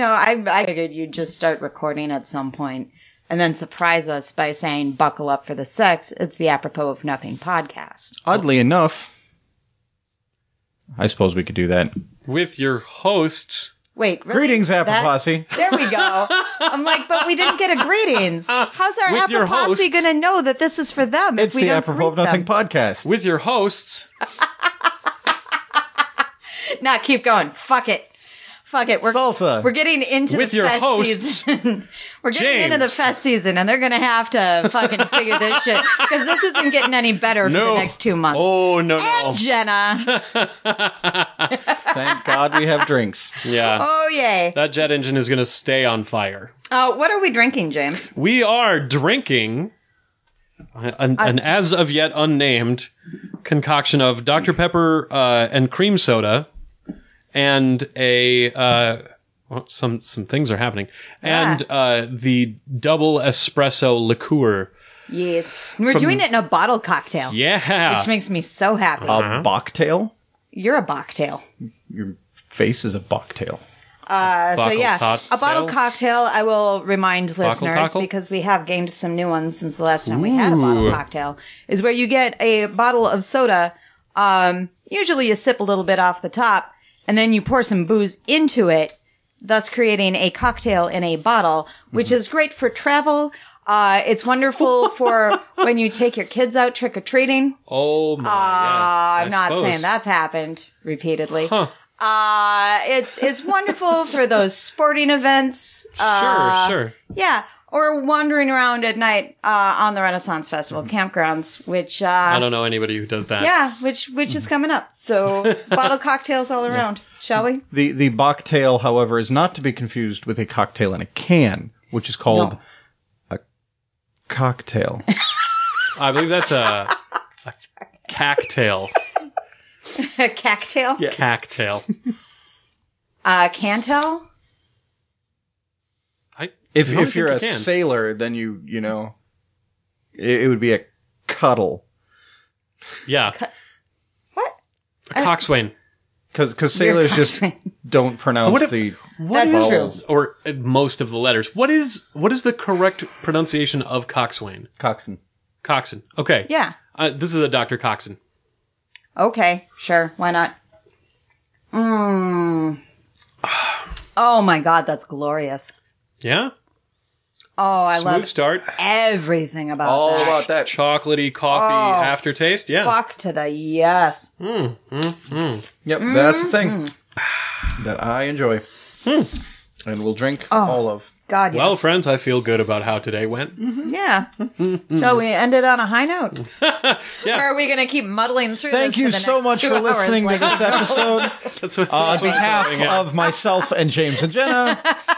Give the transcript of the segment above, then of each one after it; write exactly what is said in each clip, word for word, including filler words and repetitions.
know, I, I figured you'd just start recording at some point and then surprise us by saying, buckle up for the sex. It's the Apropos of Nothing podcast. Oddly enough, I suppose we could do that. With your hosts. Wait, really? Greetings, Apple That- Posse. There we go. I'm like, but we didn't get a greetings. How's our With your Apple Posse hosts. going to know that this is for them if It's we the don't Apropos of greet Nothing them? podcast. With your hosts. Nah, keep going. Fuck it. Fuck it. We're, Salsa. We're getting into With the your fest hosts, season. We're getting James. into the fest season, and they're going to have to fucking figure this shit. Because this isn't getting any better No. for the next two months. Oh, no, no. And Jenna. Thank God we have drinks. Yeah. Oh, yay. That jet engine is going to stay on fire. Uh, what are we drinking, James? We are drinking an, an as of yet unnamed concoction of Doctor Pepper uh, and cream soda and a uh, well, some some things are happening and uh, the double espresso liqueur. Yes. And we're doing it in a bottle cocktail. Yeah, Which makes me so happy. A boktail? You're a bocktail. Your face is a boktail. Uh, so Bottle yeah, tot- a bottle tail? cocktail. I will remind listeners tackle? because we have gained some new ones since the last time we had a bottle Ooh. cocktail. Is where you get a bottle of soda. Um, usually you sip a little bit off the top, and then you pour some booze into it, thus creating a cocktail in a bottle, which is great for travel. Uh, it's wonderful for when you take your kids out trick or treating. Oh my! Uh, yeah, I'm I not suppose. saying that's happened repeatedly. Huh. Uh, it's it's wonderful for those sporting events. Uh, Sure, sure. Yeah, or wandering around at night uh, on the Renaissance Festival campgrounds, which uh, I don't know anybody who does that. yeah, which which is coming up. So bottle cocktails all around, shall we? The the boktail, however, is not to be confused with a cocktail in a can, which is called No. a cocktail. I believe that's a, a cacktail. A cacktail, Yeah. Cacktail. uh, cantel. I If I don't if you're a think you can. sailor, then you you know it, it would be a cuddle yeah, What? a coxswain. because because sailors just don't pronounce What if- the What That's is- true. or uh, most of the letters. What is what is the correct pronunciation of coxswain? coxswain. Coxswain. Okay. Yeah. Uh, this is a Doctor Coxon. Okay, sure. Why not? Mmm. Oh my God, that's glorious. Yeah. Oh, I Smooth love start. everything about All that. about that. Chocolatey coffee Oh, aftertaste. Yeah. Fuck to the yes. Mm, mm, mm. Yep, that's the thing Mm-hmm. that I enjoy, Hmm. and we'll drink Oh. all of. God, yes. Well, friends, I feel good about how today went. yeah. Shall we end it on a high note? Yeah. Or are we going to keep muddling through Thank this you for the so next much two for hours listening like to this episode. That's what, On that's what we're behalf doing, yeah. of myself and James and Jenna,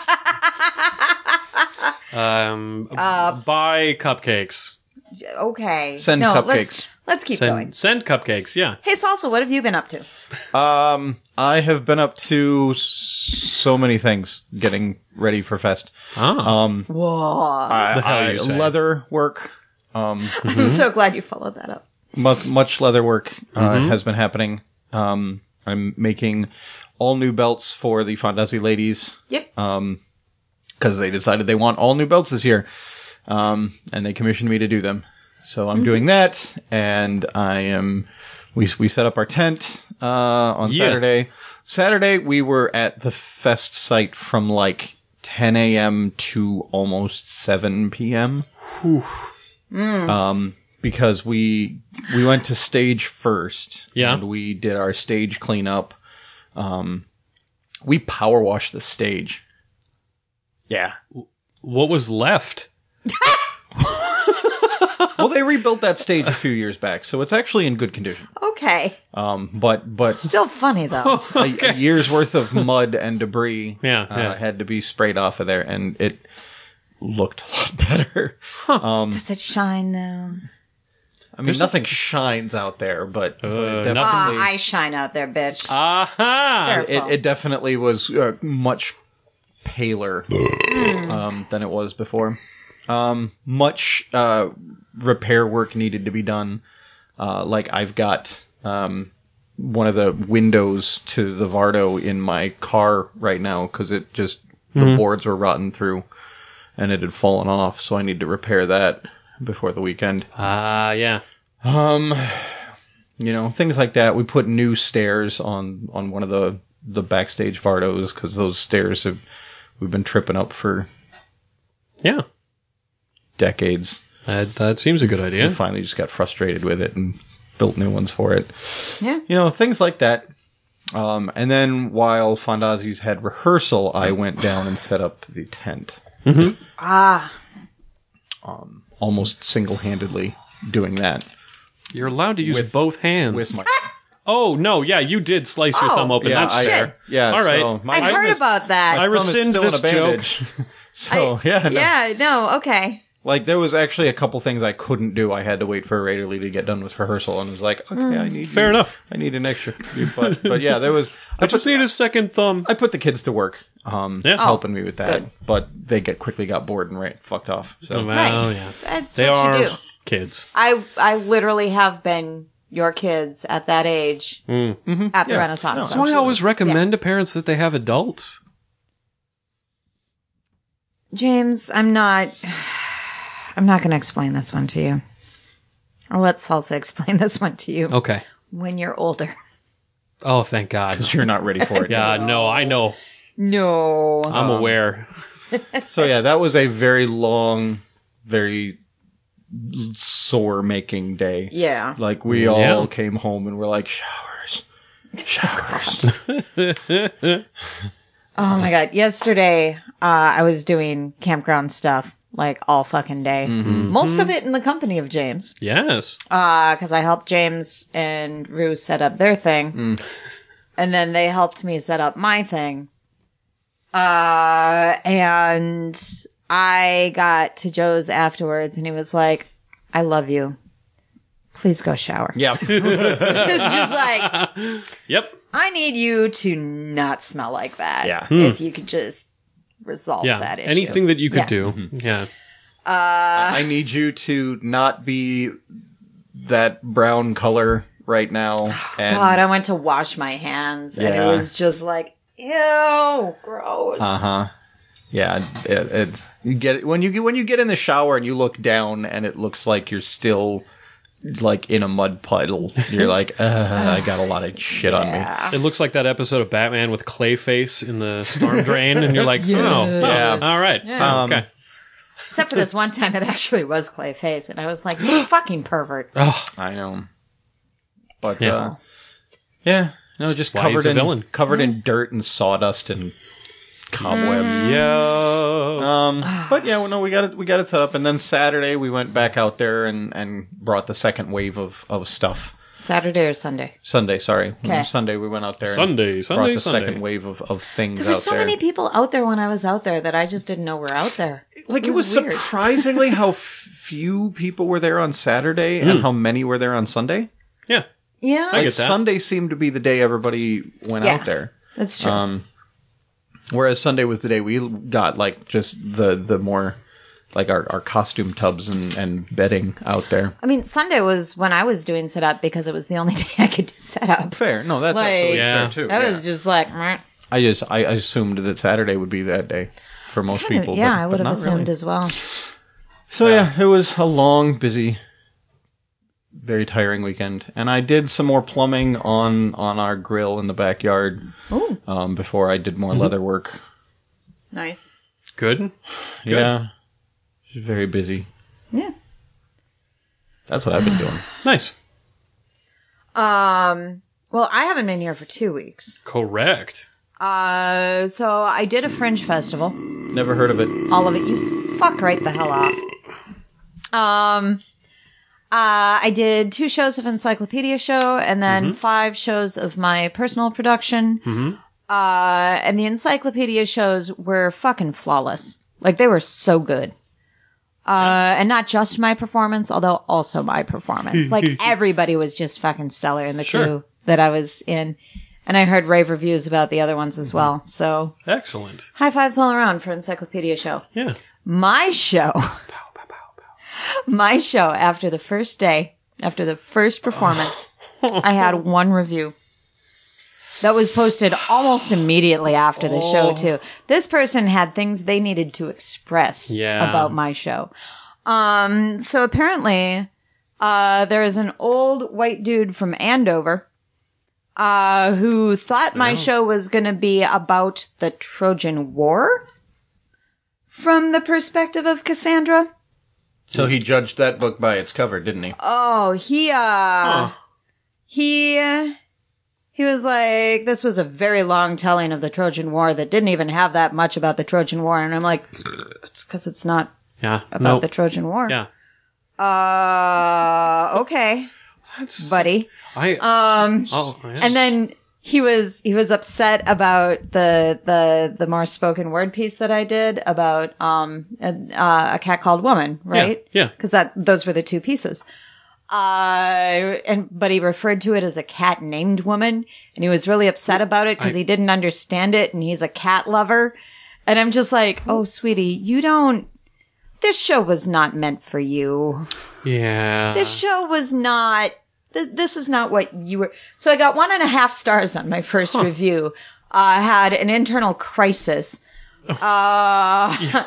um, Uh, buy cupcakes. Okay. Send no, cupcakes. Let's, let's keep going. Send send cupcakes. Yeah. Hey, Salsa, what have you been up to? um, I have been up to so many things getting ready for Fest. Ah. Um, Whoa. I, The hell I- you say. leather work. Um, I'm so glad you followed that up. much, much leather work uh, Mm-hmm. has been happening. Um, I'm making all new belts for the Fondazzi ladies. Yep. Um, because they decided they want all new belts this year. Um, and they commissioned me to do them. So I'm doing that, and I am, we, we set up our tent, uh, on Yeah. Saturday. Saturday, we were at the Fest site from like ten a.m. to almost seven p.m. Um, because we, we went to stage first. Yeah. And we did our stage cleanup. Um, we power washed the stage. Yeah. What was left? Well, they rebuilt that stage a few years back, so it's actually in good condition. Okay. Um, but but Still funny, though. a, a year's worth of mud and debris Yeah, uh, yeah. had to be sprayed off of there, and it looked a lot better. Um, Does it shine now? I mean, nothing shines out there, but, but it Uh, Ah, definitely I shine out there, bitch. Aha! There. it, it definitely was uh, much paler um, than it was before. Um, much uh, repair work needed to be done. Uh, like I've got um, one of the windows to the Vardo in my car right now because it just the boards were rotten through, and it had fallen off. So I need to repair that before the weekend. Ah, yeah. Um, you know, things like that. We put new stairs on on one of the the backstage Vardos because those stairs have we've been tripping up for Yeah. decades. That, that seems a good We idea. finally just got frustrated with it and built new ones for it. Yeah. You know, things like that. Um, and then while Fondazi's had rehearsal, I went down and set up the tent. Ah. Almost single-handedly doing that. You're allowed to use With- both hands. With my Oh, no, yeah, you did slice your Oh. thumb open. That's I, fair. Yeah, All right. so my I thumb heard is- about that. I thumb is rescind still in this a bandage. So, yeah, no. yeah, no, okay. Like, there was actually a couple things I couldn't do. I had to wait for Raider Lee to get done with rehearsal, and was like, okay, I need Fair you. enough. I need an extra. But, but yeah, there was. I just need a second thumb. I put the kids to work, um, Yeah. helping me with that. good. But they get quickly got bored and right, fucked off. So Well, Right. yeah. That's They what are you do. kids. I I literally have been your kids at that age Mm. at the Yeah. Renaissance. No, That's why I Festival. always recommend to parents that they have adults. James, I'm not. I'm not going to explain this one to you. I'll let Salsa explain this one to you Okay. when you're older. Oh, thank God. because you're not ready for it. Yeah, no, I know. No. I'm aware. So yeah, that was a very long, very sore making day. Yeah. Like we all Yeah. came home and were like, showers, showers. Oh my God. Yesterday, uh, I was doing campground stuff like all fucking day. Most of it in the company of James. Yes. Uh, cause I helped James and Rue set up their thing. And then they helped me set up my thing. Uh, and I got to Joe's afterwards and he was like, I love you. Please go shower. Yeah. It's just like, Yep. I need you to not smell like that. Yeah. If you could just resolve Yeah. that issue. Anything that you could Yeah. do. Yeah. I need you to not be that brown color right now. And, God, I went to wash my hands and it Yeah. was just like, ew, gross. Uh huh. Yeah. It, it, you get when you get when you get in the shower and you look down and it looks like you're still like in a mud puddle. You're like, uh, I got a lot of shit on me. Yeah. It looks like that episode of Batman with Clayface in the storm drain, and you're like, oh, Yeah. all right. Yeah. Oh, okay. Except for this one time, it actually was Clayface, and I was like, "You fucking pervert." Oh, I know. But Yeah. uh, yeah, no, just why covered he's a in villain. covered in dirt and sawdust and cobwebs. yo. Um, but yeah, well, no, we got it. We got it set up, and then Saturday we went back out there and, and brought the second wave of, of stuff. Saturday or Sunday? Sunday, sorry, Okay. Sunday we went out there. Sunday, and Sunday, brought the Sunday. second wave of, of things There were out so there. many people out there when I was out there that I just didn't know were out there. like it was, weird. surprisingly how f- few people were there on Saturday and how many were there on Sunday. Yeah. Yeah, I Like get that. Sunday seemed to be the day everybody went Yeah. out there. that's true. Um, whereas Sunday was the day we got like just the the more like our, our costume tubs and, and bedding out there. I mean, Sunday was when I was doing setup because it was the only day I could do setup. Fair, no, that's Like- absolutely Yeah. fair too. That yeah. was just like, meh. I just I assumed that Saturday would be that day for most Kinda- people. yeah, but, I would but have not assumed really. as well. So yeah, it was a long, busy, very tiring weekend, and I did some more plumbing on on our grill in the backyard Ooh, um, before I did more Mm-hmm. leather work. nice. Good. Yeah, just very busy. Yeah. That's what I've been doing. Nice. Um. Well, I haven't been here for two weeks. Correct. Uh. So I did a Fringe festival. Never heard of it. All of it. You fuck right the hell off. Um. Uh, I did two shows of Encyclopedia Show and then five shows of my personal production. Uh, and the Encyclopedia shows were fucking flawless. Like, they were so good. Uh, and not just my performance, although also my performance. Like, everybody was just fucking stellar in the Sure. two that I was in. And I heard rave reviews about the other ones as well. So, Excellent. high fives all around for Encyclopedia Show. Yeah. My show, my show after the first day, after the first performance, I had one review. that was posted almost immediately after the show, too. This person had things they needed to express Yeah. about my show. Um, so apparently, uh, there is an old white dude from Andover, uh, who thought my show was going to be about the Trojan War from the perspective of Cassandra. So he judged that book by its cover, didn't he? Oh, he, uh, Huh. he, uh, he was like, this was a very long telling of the Trojan War that didn't even have that much about the Trojan War. And I'm like, it's because it's not Yeah. about Nope. the Trojan War. Yeah. Uh, okay, That's, buddy. I, Um, oh, yeah. and then he was, he was upset about the, the, the more spoken word piece that I did about, um, a, uh, a cat called Woman, right? Yeah. Cause that, those were the two pieces. Uh, and, but he referred to it as a cat named Woman, and he was really upset about it because I- he didn't understand it, and he's a cat lover. And I'm just like, oh, sweetie, you don't, this show was not meant for you. Yeah. This show was not, th- this is not what you were. So I got one and a half stars on my first review. I uh, had an internal crisis. Uh,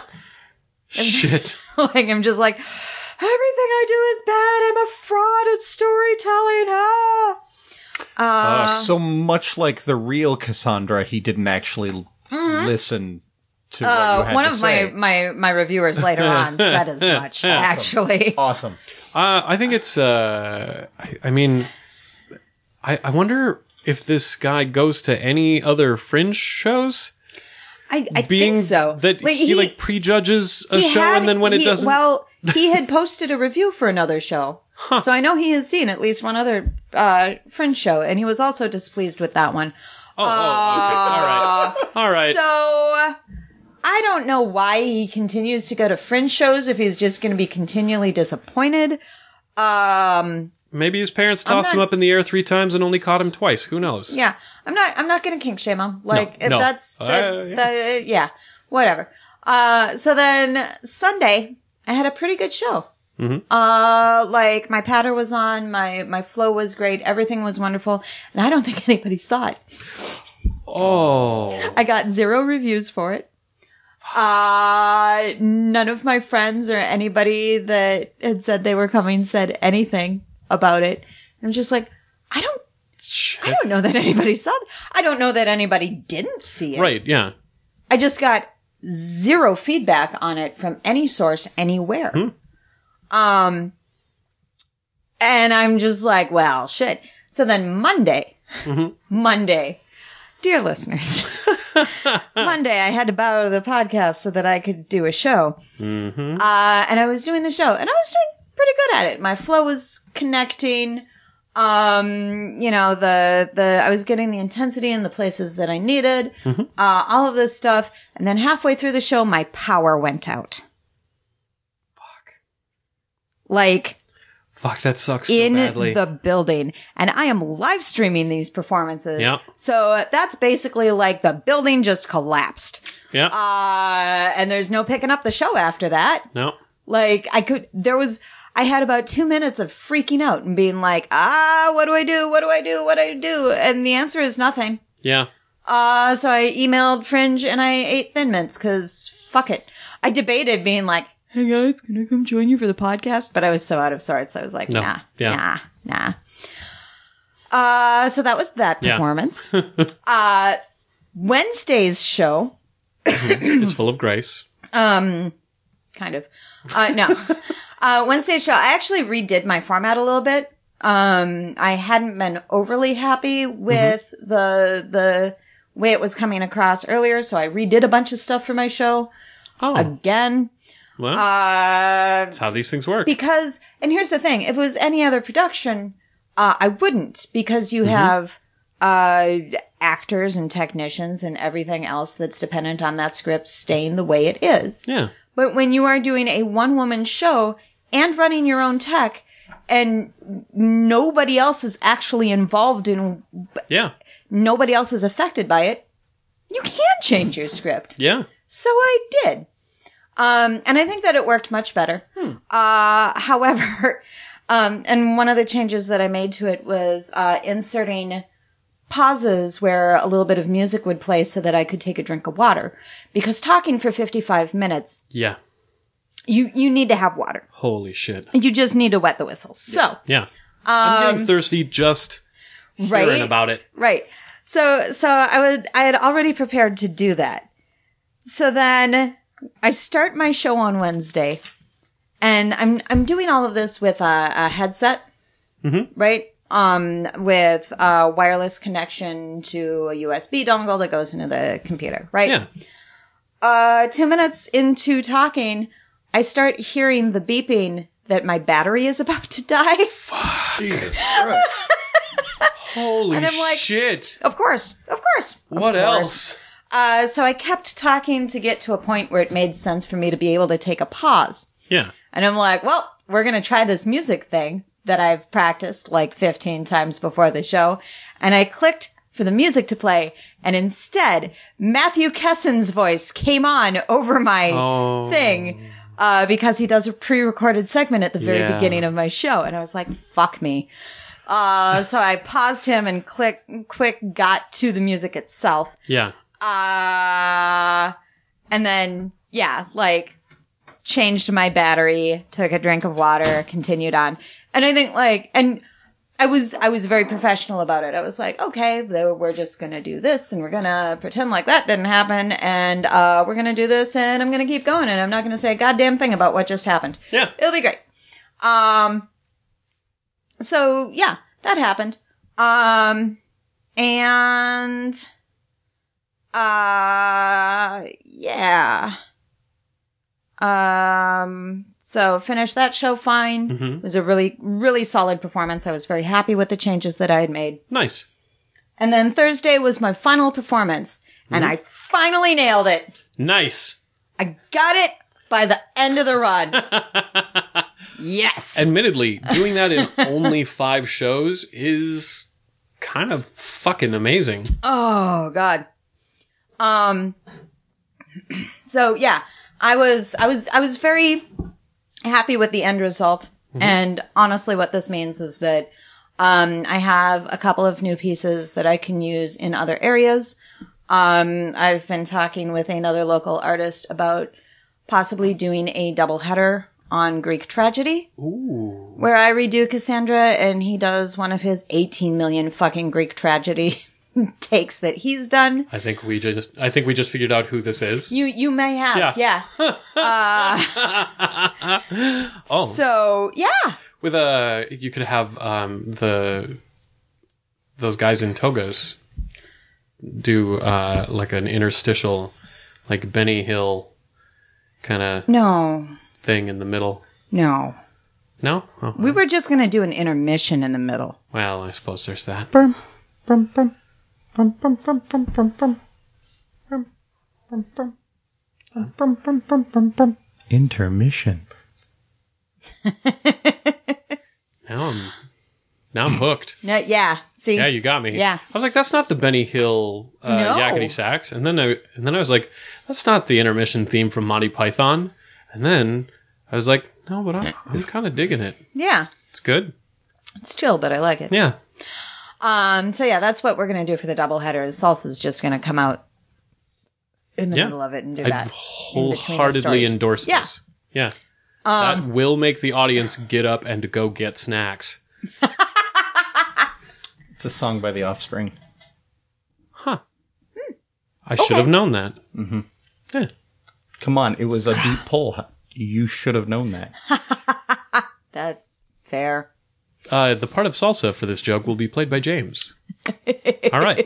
Shit. like, I'm just like, everything I do is bad. I'm a fraud at storytelling. Ah. Uh, So much like the real Cassandra, he didn't actually l- listen to what you uh, had one to of say. my, my, my reviewers later on said as much, actually. Awesome. Uh, I think it's, uh, I, I mean, I, I wonder if this guy goes to any other Fringe shows? I, I Being think so. that Wait, he, like prejudges a he show had- and then when it he- doesn't. Well, he had posted a review for another show. So I know he has seen at least one other uh, Fringe show, and he was also displeased with that one. oh, oh, okay. All right. All right. So I don't know why he continues to go to Fringe shows if he's just going to be continually disappointed. Um, Maybe his parents tossed not- him up in the air three times and only caught him twice. Who knows? yeah, I'm not. I'm not going to kink shame him. Like No, if no. that's Uh, that, yeah. that- yeah, whatever. Uh, so then Sunday, I had a pretty good show. Mm-hmm. Uh, like my patter was on, my, my flow was great, everything was wonderful, and I don't think anybody saw it. Oh. I got zero reviews for it. Uh, none of my friends or anybody that had said they were coming said anything about it. I'm just like, I don't, Shit. I don't know that anybody saw it. I don't know that anybody didn't see it. Right, yeah. I just got zero feedback on it from any source anywhere. Hmm. Um, and I'm just like, well, shit. So then Monday, Mm-hmm. Monday, dear listeners, Monday I had to bow to the podcast so that I could do a show. Mm-hmm. Uh, and I was doing the show and I was doing pretty good at it. My flow was connecting. Um, you know, the, the, I was getting the intensity in the places that I needed, Mm-hmm. uh, all of this stuff. And then halfway through the show, my power went out. Fuck. Like, Fuck, that sucks so in badly. the building. And I am live streaming these performances. Yeah. So that's basically like the building just collapsed. yeah. Uh, and there's no picking up the show after that. no. Like, I could, there was, I had about two minutes of freaking out and being like, ah, what do I do? What do I do? What do I do? And the answer is nothing. Yeah. Uh, so I emailed Fringe and I ate Thin Mints because fuck it. I debated being like, hey guys, can I come join you for the podcast? But I was so out of sorts. I was like, No. nah, Yeah. nah, nah. Uh, so that was that Yeah. performance. uh, Wednesday's show, It's full of grace. um, kind of, uh, no, uh, Wednesday's show, I actually redid my format a little bit. Um, I hadn't been overly happy with Mm-hmm. the, the way it was coming across earlier. So I redid a bunch of stuff for my show Oh. again. well, Uh, that's how these things work. because, and here's the thing, if it was any other production, uh, I wouldn't, because you have, uh, actors and technicians and everything else that's dependent on that script staying the way it is. yeah. But when you are doing a one-woman show and running your own tech, and nobody else is actually involved in, Yeah. nobody else is affected by it, you can change your script. Yeah. So I did. Um, and I think that it worked much better. Uh, however, um, and one of the changes that I made to it was, uh, inserting, pauses where a little bit of music would play so that I could take a drink of water. Because talking for fifty-five minutes, Yeah. you, you need to have water. Holy shit. You just need to wet the whistle. So, Yeah. I'm getting thirsty just right? hearing about it. Right. So, so I would, I had already prepared to do that. So then I start my show on Wednesday and I'm, I'm doing all of this with a, a headset, Mm-hmm. right? Um, with a wireless connection to a U S B dongle that goes into the computer, right? Yeah. Uh, two minutes into talking, I start hearing the beeping that my battery is about to die. Jesus Christ. Holy And I'm like- shit. Of course. Of course. Of What course. else? Uh, so I kept talking to get to a point where it made sense for me to be able to take a pause. Yeah. And I'm like, well, we're going to try this music thing that I've practiced like fifteen times before the show. And I clicked for the music to play. And instead, Matthew Kessin's voice came on over my Oh. thing. Uh, because he does a pre-recorded segment at the very Yeah. beginning of my show. And I was like, fuck me. Uh, so I paused him and click, quick got to the music itself. Yeah. Uh, and then, yeah, like, changed my battery, took a drink of water, continued on. And I think, like, and I was, I was very professional about it. I was like, okay, we're just gonna do this, and we're gonna pretend like that didn't happen, and, uh, we're gonna do this, and I'm gonna keep going, and I'm not gonna say a goddamn thing about what just happened. Yeah. It'll be great. Um, so, yeah, that happened. Um, and... Uh, yeah. Um, so finished that show fine. Mm-hmm. It was a really, really solid performance. I was very happy with the changes that I had made. Nice. And then Thursday was my final performance, and I finally nailed it. Nice. I got it by the end of the run. Yes. Admittedly, doing that in only five shows is kind of fucking amazing. Oh God. Um, so yeah, I was, I was, I was very happy with the end result. Mm-hmm. And honestly, what this means is that, um, I have a couple of new pieces that I can use in other areas. Um, I've been talking with another local artist about possibly doing a doubleheader on Greek tragedy. Ooh. Where I redo Cassandra and he does one of his eighteen million fucking Greek tragedy takes that he's done. I think we just I think we just figured out who this is. You you may have, Yeah. yeah. uh, Oh. So yeah, With a you could have um the those guys in togas do uh like an interstitial like Benny Hill kind of no, thing in the middle. no. No? Oh, We were just gonna do an intermission in the middle. well, I suppose there's that. Intermission. Now I'm now I'm hooked. No, yeah. See, Yeah, you got me. Yeah. I was like, that's not the Benny Hill uh, No. yakety sax, and then I and then I was like, that's not the intermission theme from Monty Python, and then I was like, no, but I'm, I'm kind of digging it. yeah. It's good. It's chill, but I like it. Yeah. Um. So yeah, that's what we're gonna do for the double header. Salsa's just gonna come out in the Yeah. middle of it and do I that. wholeheartedly stories. endorse Yeah. this. Yeah. that will make the audience get up and go get snacks. It's a song by The Offspring. Huh. I should have known that. Mm-hmm. Yeah. Come on, it was a deep pull. You should have known that. That's fair. Uh, the part of salsa for this joke will be played by James. All right.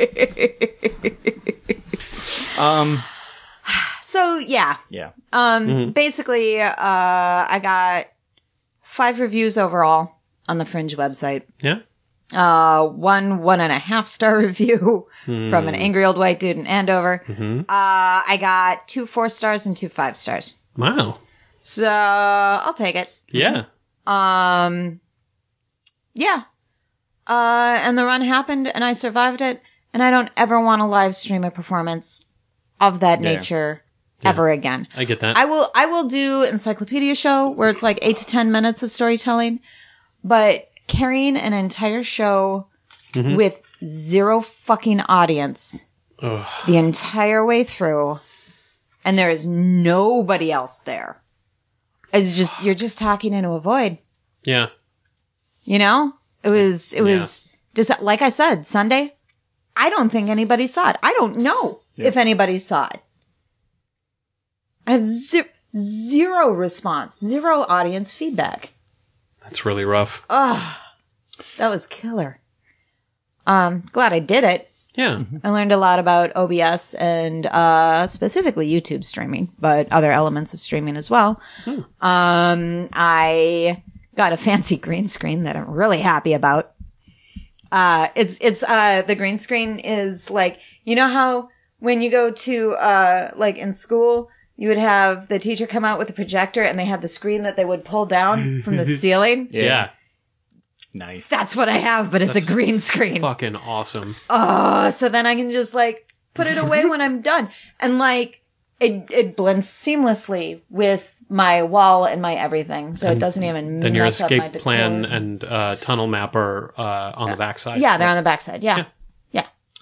Um. So yeah. Yeah. Um. Mm-hmm. Basically, uh, I got five reviews overall on the Fringe website. Yeah. Uh, one one and a half star review Hmm. from an angry old white dude in Andover. Mm-hmm. Uh, I got two four stars and two five stars. Wow. So I'll take it. Yeah. Um, yeah. Uh, and the run happened and I survived it. And I don't ever want to live stream a performance of that Yeah. nature ever again. I get that. I will, I will do encyclopedia show where it's like eight to ten minutes of storytelling, but carrying an entire show Mm-hmm. with zero fucking audience Ugh. the entire way through, and there is nobody else there. It's just you're just talking into a void. Yeah. You know, it was it was just like I said Sunday. I don't think anybody saw it. I don't know Yeah. if anybody saw it. I have zero, zero response, zero audience feedback. That's really rough. That was killer. Um, glad I did it. Yeah. I learned a lot about O B S and uh, specifically YouTube streaming, but other elements of streaming as well. Hmm. Um, I got a fancy green screen that I'm really happy about. Uh, it's it's uh, the green screen is like, you know how when you go to uh, like in school, you would have the teacher come out with a projector and they had the screen that they would pull down from the ceiling. Yeah. Nice. That's what I have, but it's That's a green screen. Fucking awesome. Oh, so then I can just like put it away when I'm done. And like it it blends seamlessly with my wall and my everything. So it doesn't even Then your mess up my escape decor. plan and uh, tunnel map are uh, on the backside. Yeah, they're on the backside. Yeah. Yeah.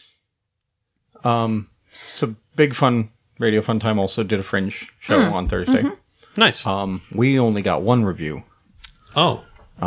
Um, so Big Fun Radio Fun Time also did a Fringe show Hmm. on Thursday. Mm-hmm. Nice. Um, we only got one review. Oh.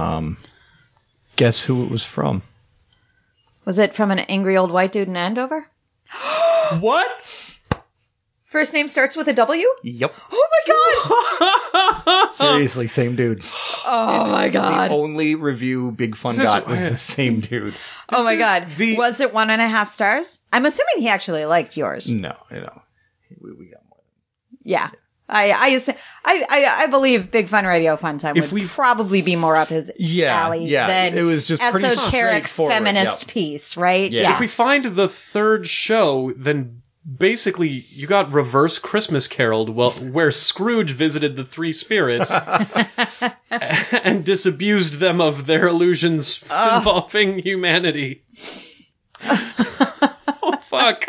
Guess who it was from? Was it from an angry old white dude in Andover? What? First name starts with a W? Yep. Oh my god! Seriously, same dude. Oh my god. The only review Big Fun This is- got was the same dude. Oh my is god. the- Was it one and a half stars? I'm assuming he actually liked yours. No, you know, we, we got more. Yeah. I, I, assu- I, I, I believe Big Fun Radio Fun Time If would we- probably be more up his Yeah, alley yeah, than it was just pretty esoteric straightforward, feminist yep. piece, right? Yeah. Yeah. If we find the third show, then basically you got Reverse Christmas Caroled, well, where Scrooge visited the three spirits and disabused them of their illusions involving humanity. Oh, fuck.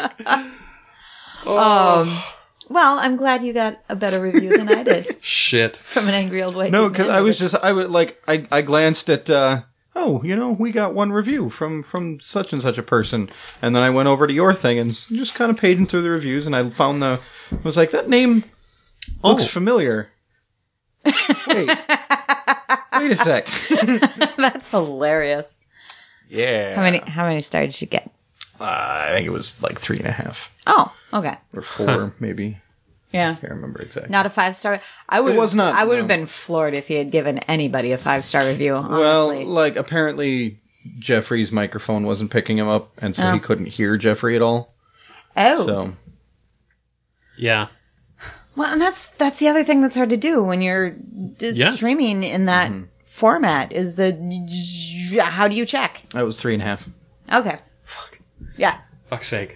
Oh, Well, I'm glad you got a better review than I did shit. from an angry old white No, dude in because I was Andover. just I would like I I glanced at. uh Oh, you know, we got one review from from such and such a person, and then I went over to your thing and s- just kind of paging through the reviews, and I found the. I was like, that name looks Oh. familiar. Wait, wait a sec. That's hilarious. Yeah, How many how many stars did you get? Uh, I think it was like three and a half Oh, okay. or four, maybe. Yeah. Can't remember exactly. Not a five star. I would. It was not, I would have no. been floored if he had given anybody a five star review. Honestly. Well, like apparently Jeffrey's microphone wasn't picking him up, and so Oh. he couldn't hear Jeffrey at all. oh, So Yeah. well, and that's that's the other thing that's hard to do when you're just Yeah. streaming in that format. Is the how do you check? that was three and a half. Okay. Fuck. Yeah. Fuck's sake.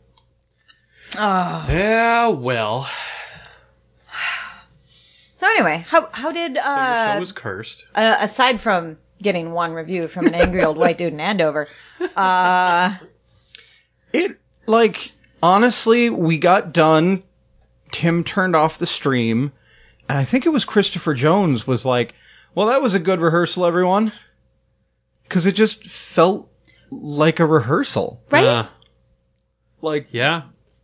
Oh. Yeah, well. So anyway, how how did So your uh, show was cursed. uh aside from getting one review from an angry old white dude in Andover, It, like, honestly, we got done. Tim turned off the stream, and I think it was Christopher Jones was like, well, that was a good rehearsal, everyone. Because it just felt like a rehearsal. right? Uh, Like, yeah.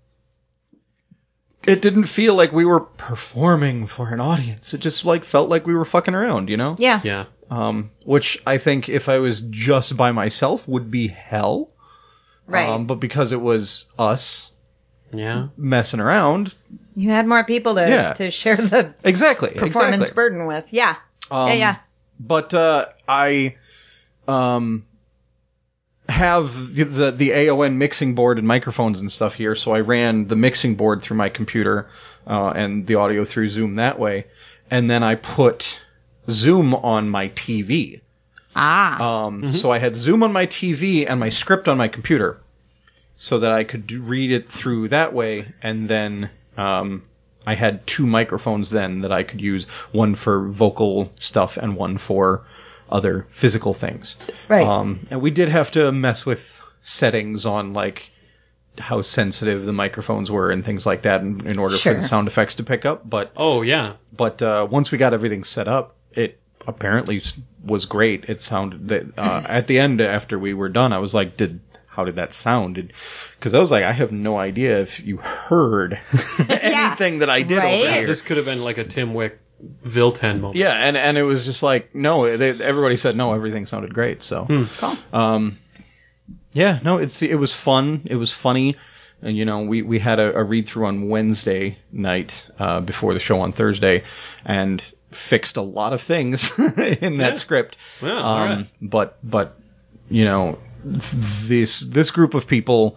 it didn't feel like we were performing for an audience. It just, like, felt like we were fucking around, you know? yeah. Yeah. Um, which I think if I was just by myself would be hell. Right. Um, but because it was us Yeah. messing around. You had more people to Yeah. to share the Exactly. performance exactly. burden with. Yeah. yeah, yeah. But uh, I um, have the, the the A O N mixing board and microphones and stuff here, so I ran the mixing board through my computer uh, and the audio through Zoom that way, and then I put Zoom on my T V. Ah. Um, So I had Zoom on my T V and my script on my computer, so that I could do- read it through that way, and then um, I had two microphones then that I could use, one for vocal stuff and one for other physical things. Right. Um, and we did have to mess with settings on like how sensitive the microphones were and things like that in, in order Sure. for the sound effects to pick up. But Oh, yeah. but uh, once we got everything set up, it apparently s- was great. It sounded that uh, at the end after we were done, I was like, "Did how did that sound? Because I was like, I have no idea if you heard anything that I did Right? over here. This could have been like a Tim Wick Vilten moment. Yeah, and, and it was just like, no, they, everybody said, no, everything sounded great. So, Cool. um, yeah, no, it's it was fun. It was funny. And, you know, we, we had a, a read-through on Wednesday night uh, before the show on Thursday and fixed a lot of things in that Yeah. script. Yeah, um, all right. But, but, you know, th- this this group of people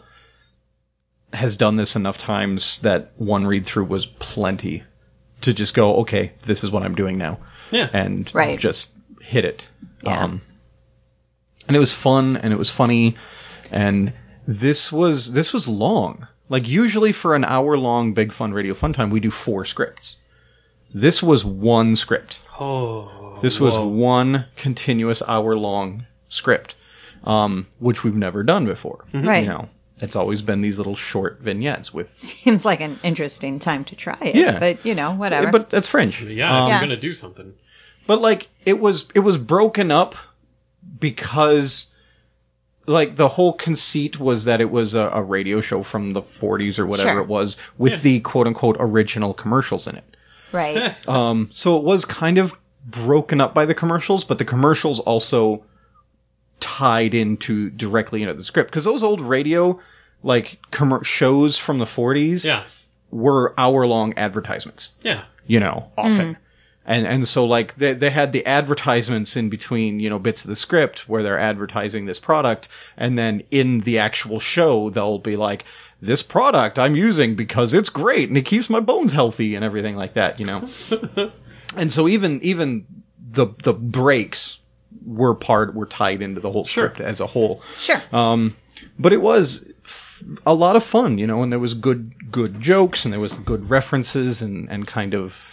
has done this enough times that one read-through was plenty to just go, okay, this is what I'm doing now. Yeah. And Right. just hit it. Yeah. Um, and it was fun and it was funny. And this was this was long. Like usually for an hour long Big Fun Radio Fun Time, we do four scripts. This was one script. Oh. This was whoa. one continuous hour long script, um, which we've never done before. Right. You know, it's always been these little short vignettes with. Seems like an interesting time to try it. Yeah. But, you know, whatever. But that's Fringe. Yeah, if Um, you're Yeah. gonna do something. But like it was it was broken up because like the whole conceit was that it was a, a radio show from the forties or whatever Sure. it was with the quote unquote original commercials in it. right. Um so it was kind of broken up by the commercials, but the commercials also tied into directly into the script because those old radio like commer- shows from the forties Yeah. were hour long advertisements. Yeah. You know, often. And and so like they they had the advertisements in between, you know, bits of the script where they're advertising this product, and then in the actual show they'll be like, this product I'm using because it's great and it keeps my bones healthy and everything like that, you know. And so even even the the breaks were part were tied into the whole Sure. script as a whole. Sure. But it was f- a lot of fun, you know, and there was good good jokes and there was good references and and kind of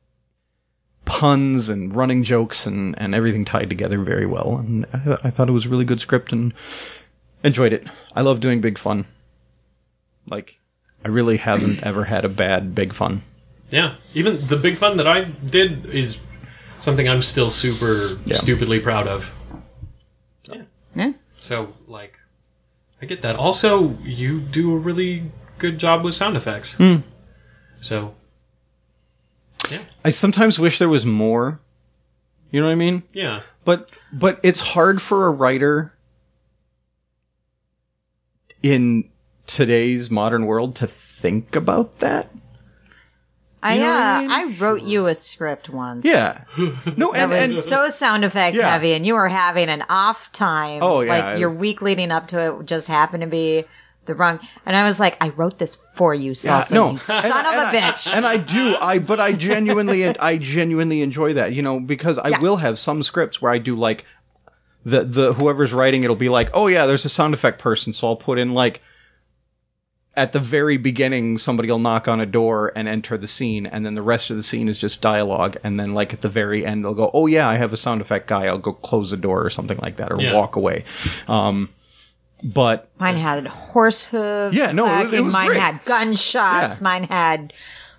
puns and running jokes and, and everything tied together very well. And I, th- I thought it was a really good script and enjoyed it. I love doing Big Fun. Like, I really haven't ever had a bad Big Fun. Yeah. Even the Big Fun that I did is something I'm still super Yeah. stupidly proud of. Yeah. Yeah. So, like, I get that. Also, you do a really good job with sound effects. Hmm. So, yeah. I sometimes wish there was more. You know what I mean? Yeah. But but it's hard for a writer in today's modern world to think about that. I, You know what uh, I mean? I wrote you a script once. Yeah. No, That and, was and so sound effect Yeah. heavy, and you were having an off time. Oh, yeah. Like your week leading up to it just happened to be the wrong. And I was like, I wrote this for you, Salsa. no. you son And- of a and I- bitch. and I do, I but I genuinely, I genuinely enjoy that, you know, because I Yeah. will have some scripts where I do like the the whoever's writing it'll be like, oh yeah, there's a sound effect person, so I'll put in like at the very beginning somebody will knock on a door and enter the scene, and then the rest of the scene is just dialogue, and then like at the very end they'll go, oh yeah, I have a sound effect guy, I'll go close the door or something like that, or Yeah. walk away. Um, but Mine had horse hooves. Yeah, no, it was- it clacking. was Mine great. had gunshots. Yeah. Mine had.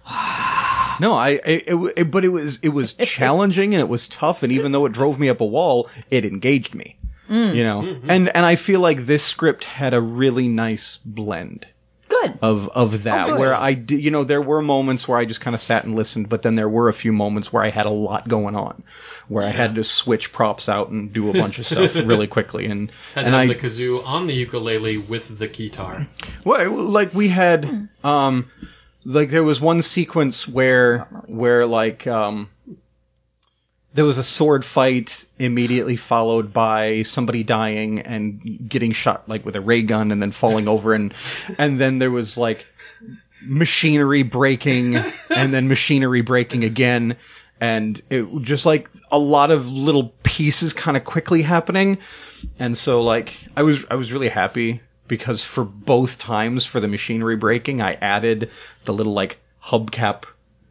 No, I, it, it, it- but it was, it was challenging and it was tough. And even though it drove me up a wall, it engaged me, you know, and, and I feel like this script had a really nice blend Good. of, of that Oh, good. where I did, you know, there were moments where I just kind of sat and listened, but then there were a few moments where I had a lot going on, where I had to switch props out and do a bunch of stuff really quickly. And, Had and to I, have the kazoo on the ukulele with the guitar. well, like we had, um, like there was one sequence where, where like, um, there was a sword fight immediately followed by somebody dying and getting shot like with a ray gun and then falling over and, and then there was like machinery breaking and then machinery breaking again. And it just like a lot of little pieces kind of quickly happening. And so like, I was, I was really happy because for both times for the machinery breaking, I added the little like hubcap,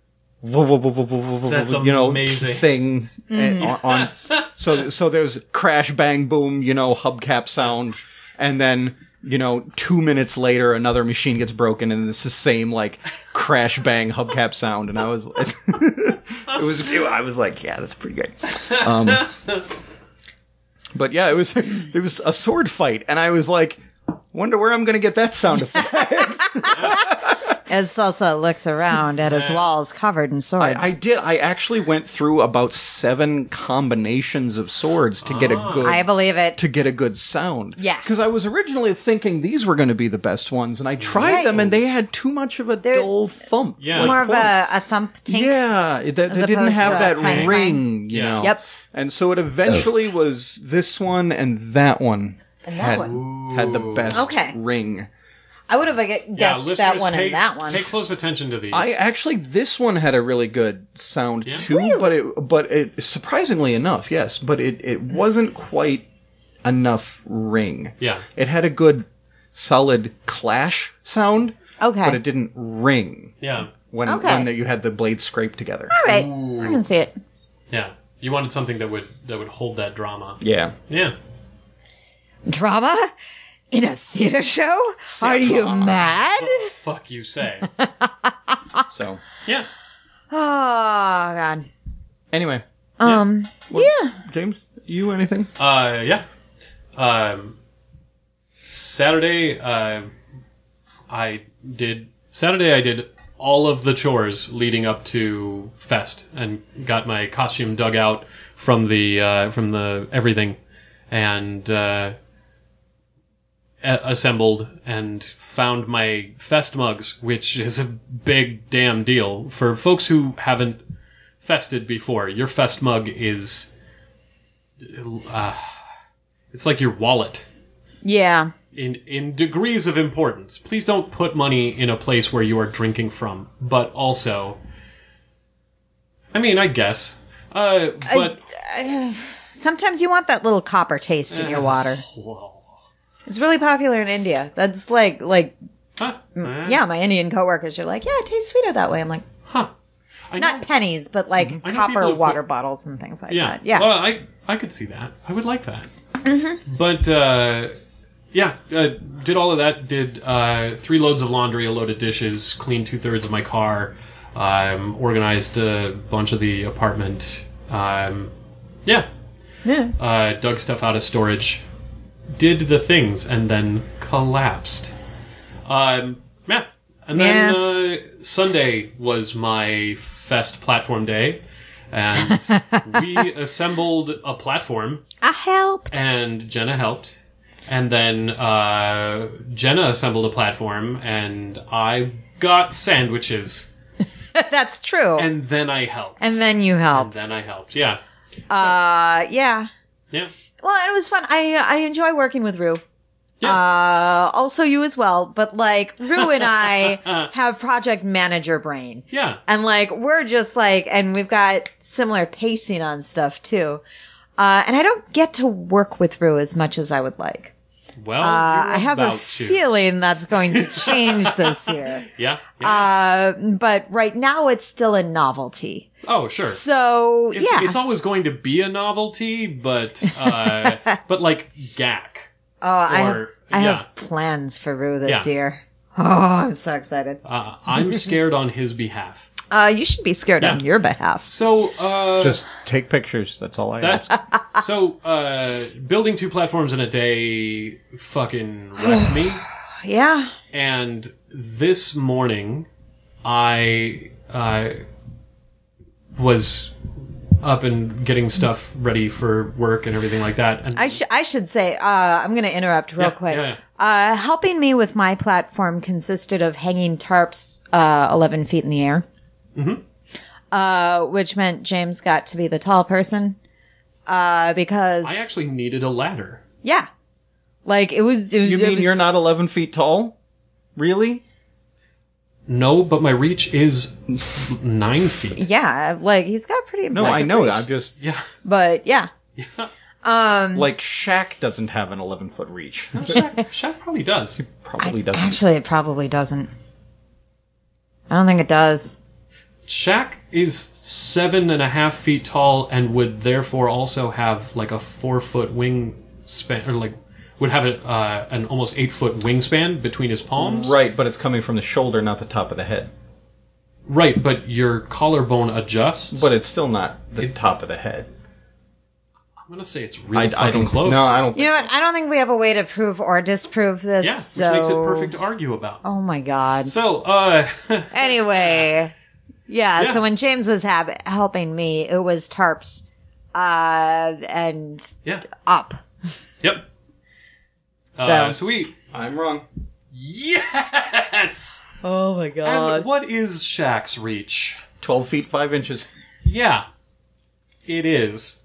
That's you know, amazing. thing and on, on. So, so there's crash, bang, boom, you know, hubcap sound. And then, you know, two minutes later, another machine gets broken and it's the same like crash, bang, hubcap sound. And I was, it was, I was like, yeah, that's pretty good. Um, but yeah, it was, it was a sword fight. And I was like, Wonder where I'm going to get that sound effect. As Salsa looks around at his walls covered in swords. I, I did. I actually went through about seven combinations of swords to get a good. I believe it. To get a good sound. Yeah. Because I was originally thinking these were going to be the best ones, and I tried Right. them, and they had too much of a They're- dull thump. Yeah. like More of point. a, a thump tink. Yeah, they, they didn't opposed have to a that clang clang. ring, you Yeah. know. Yep. And so it eventually was this one and that one And that had one. had the best Okay. ring. I would have guessed Yeah, that listeners, one pay, and that one. Pay close attention to these. I actually this one had a really good sound Yeah? too, but it but it surprisingly enough, yes, but it it wasn't quite enough ring. Yeah. It had a good solid clash sound, Okay. but it didn't ring yeah. when Okay. when the, you had the blades scraped together. All right. I can see it. Yeah. You wanted something that would that would hold that drama. Yeah. Yeah. Drama? In a theater show? Are you mad? Fuck you say. So, Yeah. Oh, God. anyway, Um, yeah. James, you anything? Uh, yeah. Um, Saturday, uh, I did. Saturday, I did all of the chores leading up to Fest, and got my costume dug out from the uh, from the everything, and uh, a- assembled and found my Fest mugs, which is a big damn deal for folks who haven't fested before. Your Fest mug is. Uh, it's like your wallet Yeah. in in degrees of importance. Please don't put money in a place where you are drinking from. But also, I mean, I guess. Uh, but Sometimes you want that little copper taste in your water. whoa, It's really popular in India. That's like, like, huh? Uh, yeah, my Indian coworkers are like, yeah, it tastes sweeter that way. I'm like, huh? I not know- pennies, but like I know people copper who water put- bottles and things like Yeah, that. Yeah. Well, I I could see that. I would like that. But uh, yeah, uh, did all of that. Did uh, three loads of laundry, a load of dishes, cleaned two thirds of my car, um, organized a bunch of the apartment. Um, yeah, Yeah. uh, dug stuff out of storage, did the things, and then collapsed. Um, yeah, and then uh, Sunday was my Fest platform day. And we assembled a platform, I helped. and Jenna helped. And then uh, Jenna assembled a platform, and I got sandwiches. That's true. And, And then I helped. then you And helped. then I helped. Yeah. uh, yeah. Yeah. Well, it was fun. I I enjoy working with Rue. Yeah. Uh, also you as well. But like Rue and I have project manager brain. Yeah. And like, we're just like, and we've got similar pacing on stuff too. Uh, and I don't get to work with Rue as much as I would like. Well, Uh, you're I have a about to. feeling that's going to change this year. Yeah. yeah. Uh, but right now it's still a novelty. oh, sure. So, It's, yeah. it's always going to be a novelty, but uh, but like G A C. oh, I, have, or- I yeah. have plans for Rue this Yeah. year. Oh, I'm so excited. Uh, I'm scared on his behalf. Uh, you should be scared on Yeah. your behalf. So, uh, Just take pictures. That's all I That's ask. so uh, building two platforms in a day fucking wrecked me. Yeah. And this morning, I uh, was up and getting stuff ready for work and everything like that. And I, sh- I should say, uh, I'm going to interrupt real Yeah, quick. yeah, Uh, helping me with my platform consisted of hanging tarps uh, eleven feet in the air. Mm-hmm. Uh, which meant James got to be the tall person. Uh, because. I actually needed a ladder. Yeah. Like, it was. It was You it mean was- you're not eleven feet tall? Really? No, but my reach is nine feet. Yeah, like, he's got pretty No, impressive I know reach. that. I'm just Yeah. But, yeah. like Shaq doesn't have an eleven foot reach. Shaq, Shaq probably does. Probably doesn't. Actually, it probably doesn't. I don't think it does. Shaq is seven and a half feet tall and would therefore also have like a four foot wingspan, or like would have a, uh, an almost eight foot wingspan between his palms. Right, but it's coming from the shoulder, not the top of the head. Right, but your collarbone adjusts. But it's still not the top of the head. I'm gonna say it's real I, fucking I don't close. No, I don't. You know what? I don't think we have a way to prove or disprove this. Yeah, so... which makes it perfect to argue about. Oh my god. So, uh, Anyway, yeah, Yeah. so when James was hab- helping me, it was tarps uh, and yeah, up. yep. So, Uh, so we, I'm wrong. yes. oh my And what is Shaq's reach? Twelve feet five inches. Yeah, it is.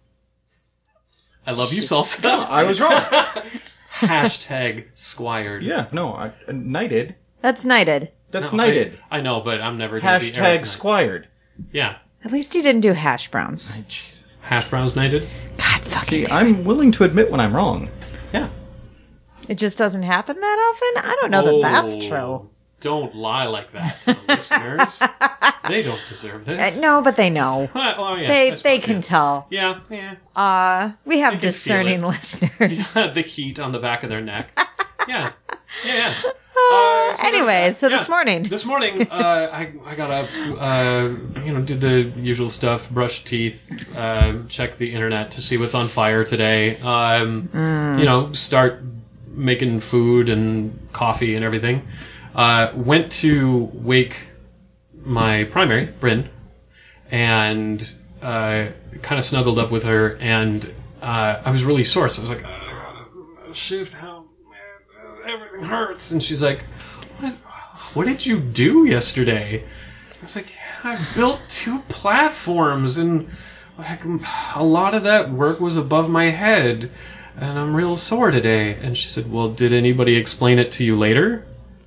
I love you, Salsa. I was wrong. Hashtag squired. Yeah, no, I, uh, knighted. That's knighted. That's No, knighted. I, I know, but I'm never going to be Eric Hashtag Knight. squired. Yeah. At least he didn't do hash browns. Jesus. Hash browns knighted? God fucking See, damn. I'm willing to admit when I'm wrong. Yeah. It just doesn't happen that often? I don't know that that's Oh, true. Don't lie like that to the listeners. They don't deserve Uh, this. no, but they know. Well, well, yeah, They that's they fine, can yeah. tell. Yeah, yeah. Uh, we have can feel discerning it. listeners. The heat on the back of their neck. Yeah. Yeah, yeah. Uh, so Anyway, there's so that. this morning. This morning, uh, I I got up, uh, you know, did the usual stuff, brushed teeth, uh, checked the internet to see what's on fire today. Um, You know, start making food and coffee and everything. Uh, went to wake my primary, Bryn, and uh, kind of snuggled up with her, and uh, I was really sore, so I was like, uh, shift, how everything hurts. And she's like, what, what did you do yesterday? I was like, I built two platforms, and like a lot of that work was above my head, and I'm real sore today. And she said, well, did anybody explain it to you later?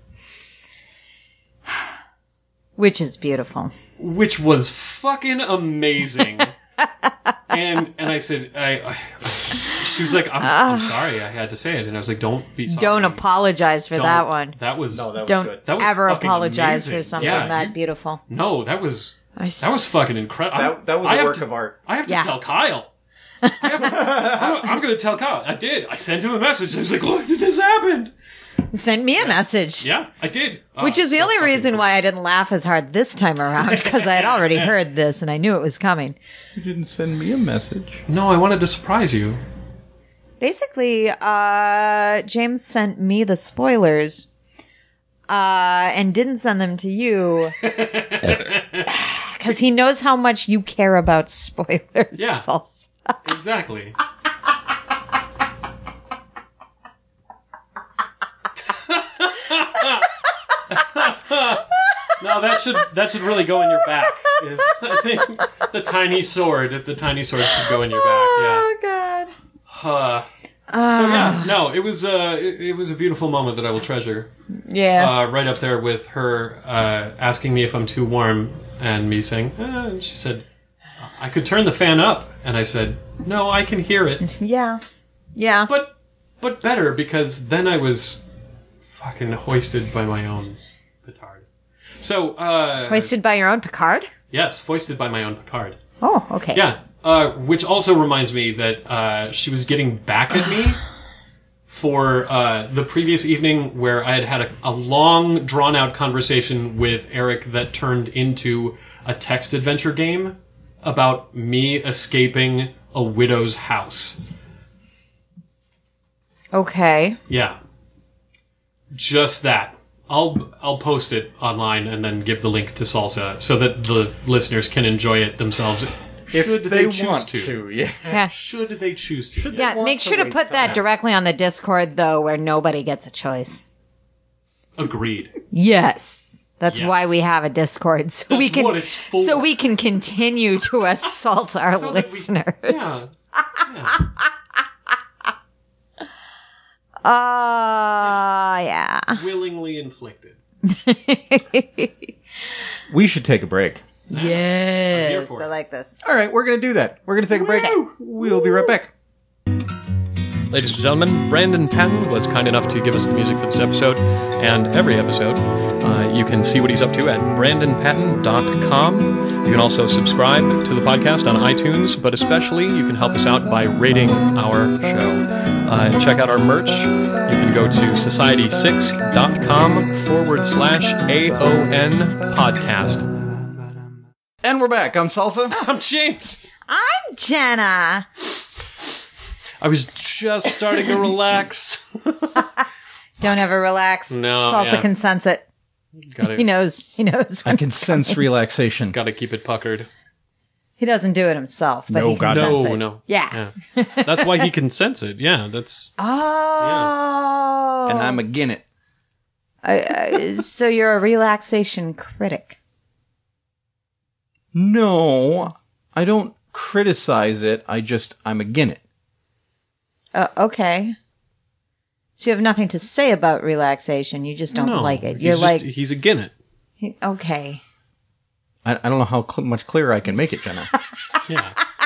Which is beautiful. Which was fucking amazing. and and I said, I, I she was like, I'm, I'm sorry I had to say it. And I was like, don't be sorry. Don't apologize for Don't- that one. That was, No, that was Don't good. That was ever fucking apologize amazing. for something Yeah, that you- beautiful. no, that was, I s- that was fucking incredible. That, that was I a have work to- of art. I have to Yeah. tell Kyle. I have to, I'm, I'm going to tell Kyle. I did. I sent him a message. I was like, look, this happened. Send me a message. Yeah, I did. Oh, Which is the so only fucking reason good. why I didn't laugh as hard this time around, because I had already heard this and I knew it was coming. You didn't send me a message. No, I wanted to surprise you. Basically, uh, James sent me the spoilers, uh, and didn't send them to you. Because he knows how much you care about spoilers. Yeah. Also. Exactly. No, that should that should really go in your back. Is I think the tiny sword. The tiny sword should go in your back. Yeah. Oh, God. Uh, so yeah, no, it was uh, it, it was a beautiful moment that I will treasure. Yeah. Uh, right up there with her uh, asking me if I'm too warm, and me saying, eh, and she said, I could turn the fan up, and I said, no, I can hear it, yeah. Yeah. but but better because then I was fucking hoisted by my own petard. So uh, Hoisted by your own Picard? yes, foisted by my own petard. Oh, okay. Yeah, uh, which also reminds me that uh, she was getting back at me for uh, the previous evening where I had had a, a long, drawn-out conversation with Eric that turned into a text adventure game about me escaping a widow's house. Okay. Yeah. Just that. I'll I'll post it online and then give the link to Salsa so that the listeners can enjoy it themselves. If Should they, choose want to. to. yeah. Yeah. Should they choose to? Should they- Yeah, want make to sure to waste put that time. directly on the Discord, though, where nobody gets a choice. Agreed. Yes. That's Yes. why we have a Discord, so we That's can what it's for. so we can continue to assault our So that we- listeners. Yeah. yeah. Oh, yeah. Willingly inflicted. We should take a break. Yes. for I it. like this. All right, we're going to do that. We're going to take a break. We'll be right back. Ladies and gentlemen, Brandon Patton was kind enough to give us the music for this episode and every episode. Uh, you can see what he's up to at brandon patton dot com. You can also subscribe to the podcast on iTunes, but especially you can help us out by rating our show. Uh, and check out our merch. You can go to society six dot com forward slash A O N podcast. And we're back. I'm Salsa. I'm James. I'm Jenna. I was just starting to relax. Don't ever relax. No, Salsa yeah. can sense it. Gotta, He knows. He knows. I When can sense relaxation. gotta keep it puckered. he doesn't do it himself, but No, he can God, sense No, it. no. Yeah. Yeah. That's why he can sense it. Yeah, that's... Oh. And I'm again it. I- I- so you're a relaxation critic. No, I don't criticize it. I just, I'm again it. Uh, okay. So you have nothing to say about relaxation. You just don't no, like it. he's You're just- like, He's again it. he- okay. I, I don't know how cl- much clearer I can make it, Jenna. Yeah.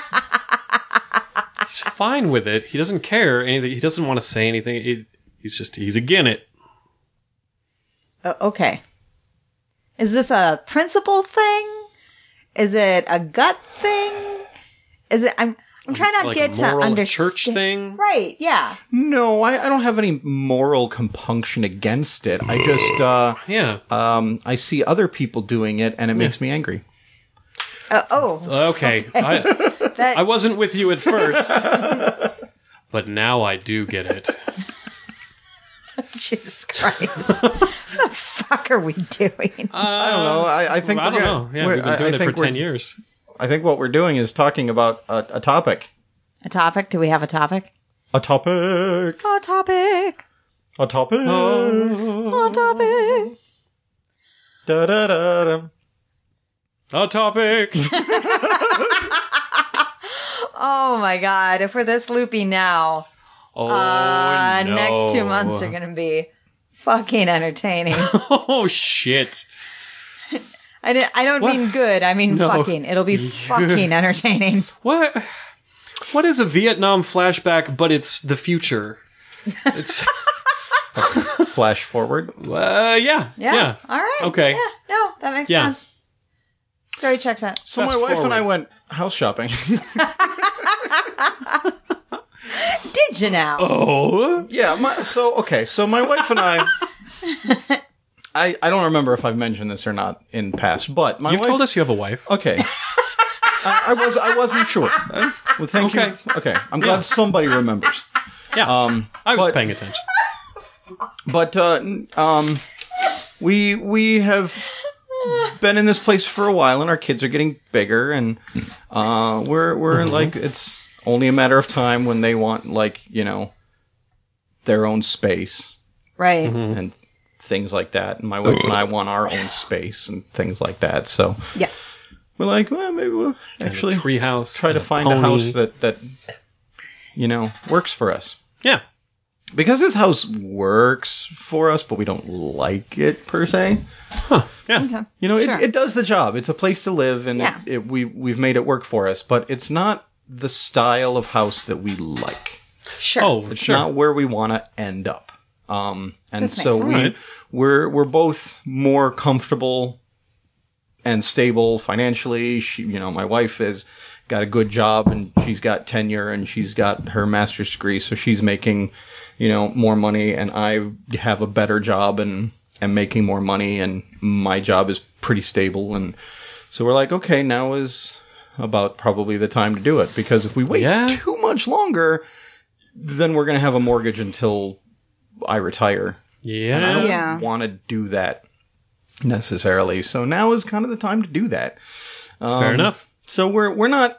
He's fine with it. He doesn't care anything. He doesn't want to say anything. He, he's just, he's again it. Uh, okay. Is this a principle thing? Is it a gut thing? Is it? I'm. I'm trying not Like get a to moral understand. church thing? Right? Yeah. No, I, I don't have any moral compunction against it. I just, uh, Yeah. um, I see other people doing it, and it makes me angry. Uh, oh, Okay. I, that I wasn't with you at first. But now I do get it. Jesus Christ! what the fuck are we doing? I don't know. I, I think I we're don't gonna, know. Yeah, we're- we've been I- doing I it for think we're- ten years. I think what we're doing is talking about a, a topic. A topic? Do we have a topic? A topic. A topic. A topic. A topic. Da, da, da, da. A topic. Oh my God! If we're this loopy now, Oh, uh, no. next two months are gonna be fucking entertaining. Oh, shit. I, di- I don't What? mean good. I mean No. fucking. It'll be fucking entertaining. What? What is a Vietnam flashback, but it's the future? It's, Flash forward. uh, yeah. Yeah. Yeah. All right. Okay. Yeah. No, that makes Yeah. sense. Story checks out. So Fast my wife and I forward. went house shopping. Did you now? Oh. Yeah, my, so okay, so my wife and I, I I don't remember if I've mentioned this or not in past, but my You've wife. told us you have a wife. Okay, I, I was I wasn't sure. Well, thank Okay. you. Okay, I'm glad somebody remembers. Yeah. Um, I was but- paying attention. But uh, n- um, we we have been in this place for a while, and our kids are getting bigger, and uh, we're we're Mm-hmm. like it's only a matter of time when they want like you know their own space Right. Mm-hmm. and things like that. And my wife and I want our own space and things like that. So Yeah. we're like, well, maybe we'll actually Tree house. try to and find a pony. house that that you know works for us. Yeah. Because this house works for us, but we don't like it per se. Yeah. Okay. You know, Sure. it, it does the job. It's a place to live, and Yeah. it, it, we we've made it work for us. But it's not the style of house that we like. Sure. Oh, It's sure. not where we want to end up. Um, and This makes so sense. we Right. we're we're both more comfortable and stable financially. She, you know, my wife has got a good job, and she's got tenure, and she's got her master's degree, so she's making, you know, more money, and I have a better job and am making more money, and my job is pretty stable, and so we're like, okay, now is about probably the time to do it, because if we wait Yeah. too much longer, then we're going to have a mortgage until I retire. And I Yeah. don't Yeah. want to do that necessarily. So now is kind of the time to do that. Um, Fair enough. So we're we're not.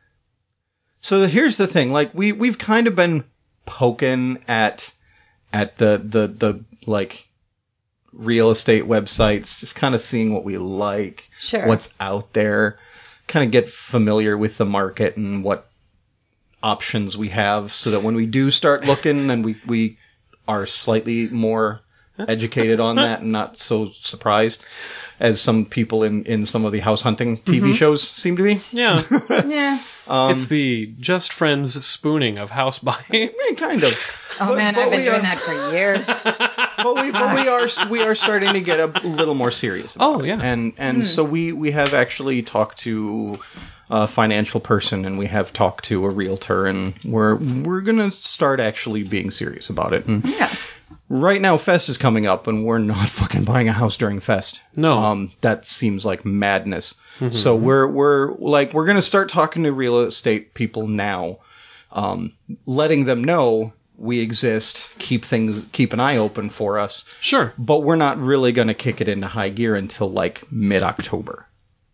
So here's the thing: like we we've kind of been poking at at the the the like real estate websites, just kind of seeing what we like, Sure. what's out there, kind of get familiar with the market and what options we have, so that when we do start looking, and we we are slightly more educated on that and not so surprised as some people in, in some of the house hunting T V shows seem to be. Yeah. Yeah. It's the Just Friends spooning of house buying. Eh, kind of. Oh But- man, but I've been we doing are- that for years. But we, but we are we are starting to get a little more serious. about Oh, it. yeah. and and so we we have actually talked to a financial person, and we have talked to a realtor, and we're we're gonna start actually being serious about it. And Yeah. right now, Fest is coming up, and we're not fucking buying a house during Fest. No. um, that seems like madness. So we're we're like we're gonna start talking to real estate people now. um, letting them know we exist, keep things, keep an eye open for us. Sure. But we're not really going to kick it into high gear until like mid-October,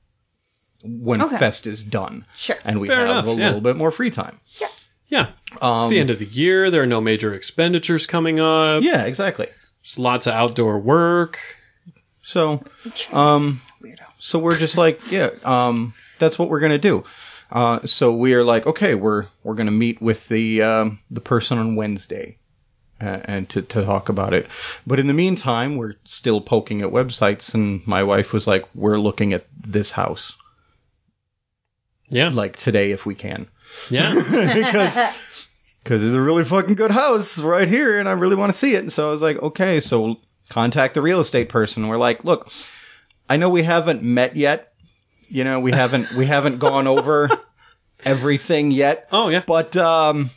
when Okay. Fest is done. Sure. And we Fair have enough, a yeah. little bit more free time. Yeah. It's the end of the year. There are no major expenditures coming up. Yeah, exactly. There's lots of outdoor work. So, um, so we're just like, yeah, um, that's what we're gonna do. Uh, so we are like, okay, we're we're gonna meet with the um, the person on Wednesday, uh, and to to talk about it. But in the meantime, we're still poking at websites, and my wife was like, we're looking at this house, Yeah. like today if we can, Yeah. because. Because it's a really fucking good house right here, and I really want to see it. And so I was like, okay, so contact the real estate person. We're like, look, I know we haven't met yet. You know, we haven't we haven't gone over everything yet. Oh, yeah. But um,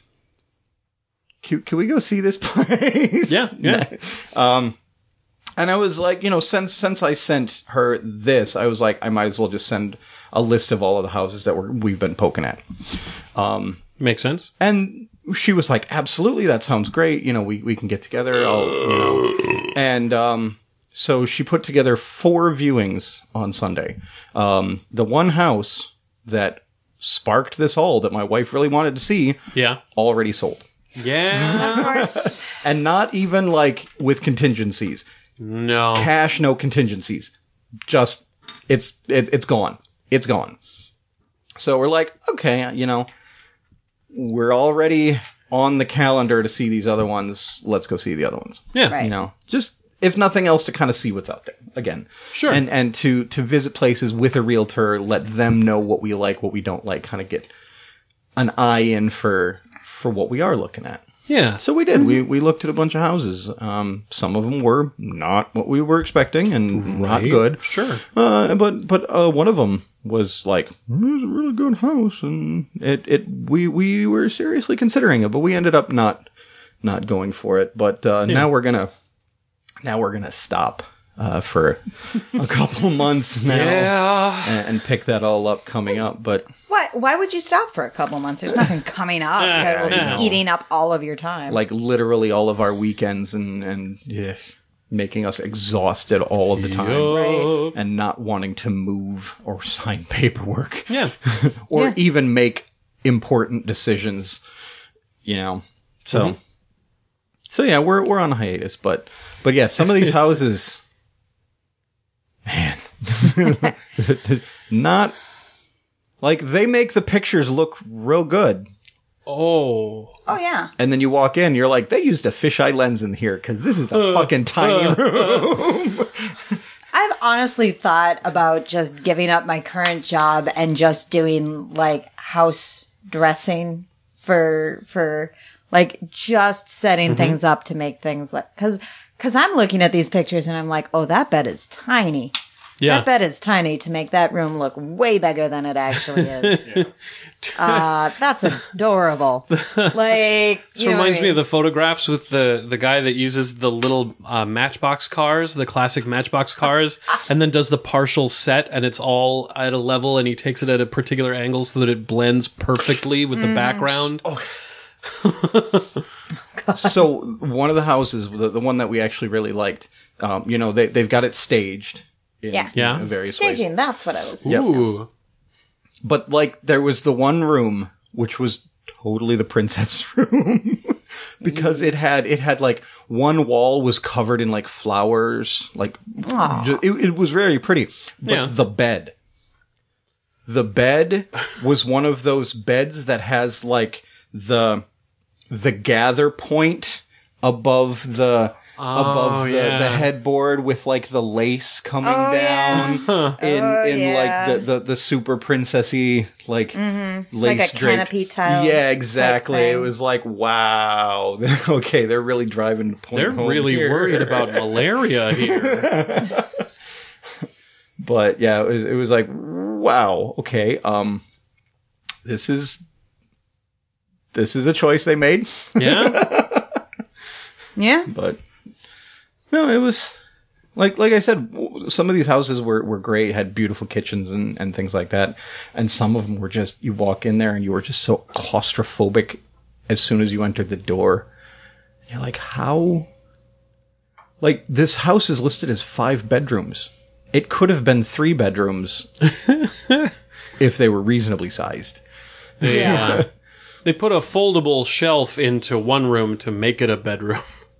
can, can we go see this place? Yeah, yeah. um, and I was like, you know, since since I sent her this, I was like, I might as well just send a list of all of the houses that we're, we've been poking at. Um, Makes sense. and she was like, absolutely, that sounds great. You know, we, we can get together. I'll, you know. And um, so she put together four viewings on Sunday. Um, the one house that sparked this all that my wife really wanted to see Yeah. already sold. Yeah. Of course. And not even like with contingencies. No. Cash, no contingencies. Just, it's, it, it's gone. It's gone. So we're like, okay, you know, we're already on the calendar to see these other ones. Let's go see the other ones. Yeah. Right. You know, just if nothing else to kind of see what's out there again. Sure. And and to to visit places with a realtor, let them know what we like, what we don't like, kind of get an eye in for for what we are looking at. Yeah. So we did. We we looked at a bunch of houses. Um, some of them were not what we were expecting and not Right. good. Sure. Uh, but but uh, one of them was like, "It's a really good house," and it it we we were seriously considering it, but we ended up not not going for it. But uh, now we're gonna now we're gonna stop uh, for a couple months now Yeah. and, and pick that all up coming up. But Why? Why would you stop for a couple months? There's nothing coming up that will be I know. eating up all of your time. like literally all of our weekends and and yeah, making us exhausted all of the time. Yup. And not wanting to move or sign paperwork. Yeah. or Yeah. even make important decisions, you know. So, Mhm. so yeah, we're we're on hiatus, but but yeah, some of these houses, man, not like they make the pictures look real good, Oh. oh yeah. and then you walk in, you're like, they used a fisheye lens in here because this is a fucking tiny room. I've honestly thought about just giving up my current job and just doing like house dressing for for like just setting Mm-hmm. things up to make things like because because I'm looking at these pictures and I'm like, oh, that bed is tiny. Yeah. That bed is tiny to make that room look way bigger than it actually is. uh, that's adorable. Like, This reminds me of the photographs with the, the guy that uses the little uh, Matchbox cars, the classic Matchbox cars, and then does the partial set, and it's all at a level, and he takes it at a particular angle so that it blends perfectly with the background. So one of the houses, the, the one that we actually really liked, um, you know, they they've got it staged. In, Yeah. Yeah. in various ways. staging. That's what I was. Yep. Ooh. But like there was the one room which was totally the princess room because it had it had like one wall was covered in like flowers, like ju- it, it was very pretty. But Yeah. the bed, the bed was one of those beds that has like the the gather point above the. above the, yeah. the headboard with like the lace coming Oh, down in Oh, in yeah. like the, the, the super princessy like lace Like a drape. canopy tile Yeah, type exactly. thing. It was like wow. Okay, they're really driving the point They're home really here. worried about malaria here. But yeah, it was, it was like wow. Okay, um, this is this is a choice they made, Yeah? Yeah. but. No, it was like like I said. w- Some of these houses were, were great, had beautiful kitchens and, and things like that, and some of them were just you walk in there and you were just so claustrophobic as soon as you enter the door. You're like, how? Like, this house is listed as five bedrooms. It could have been three bedrooms if they were reasonably sized. They, Yeah. uh, they put a foldable shelf into one room to make it a bedroom.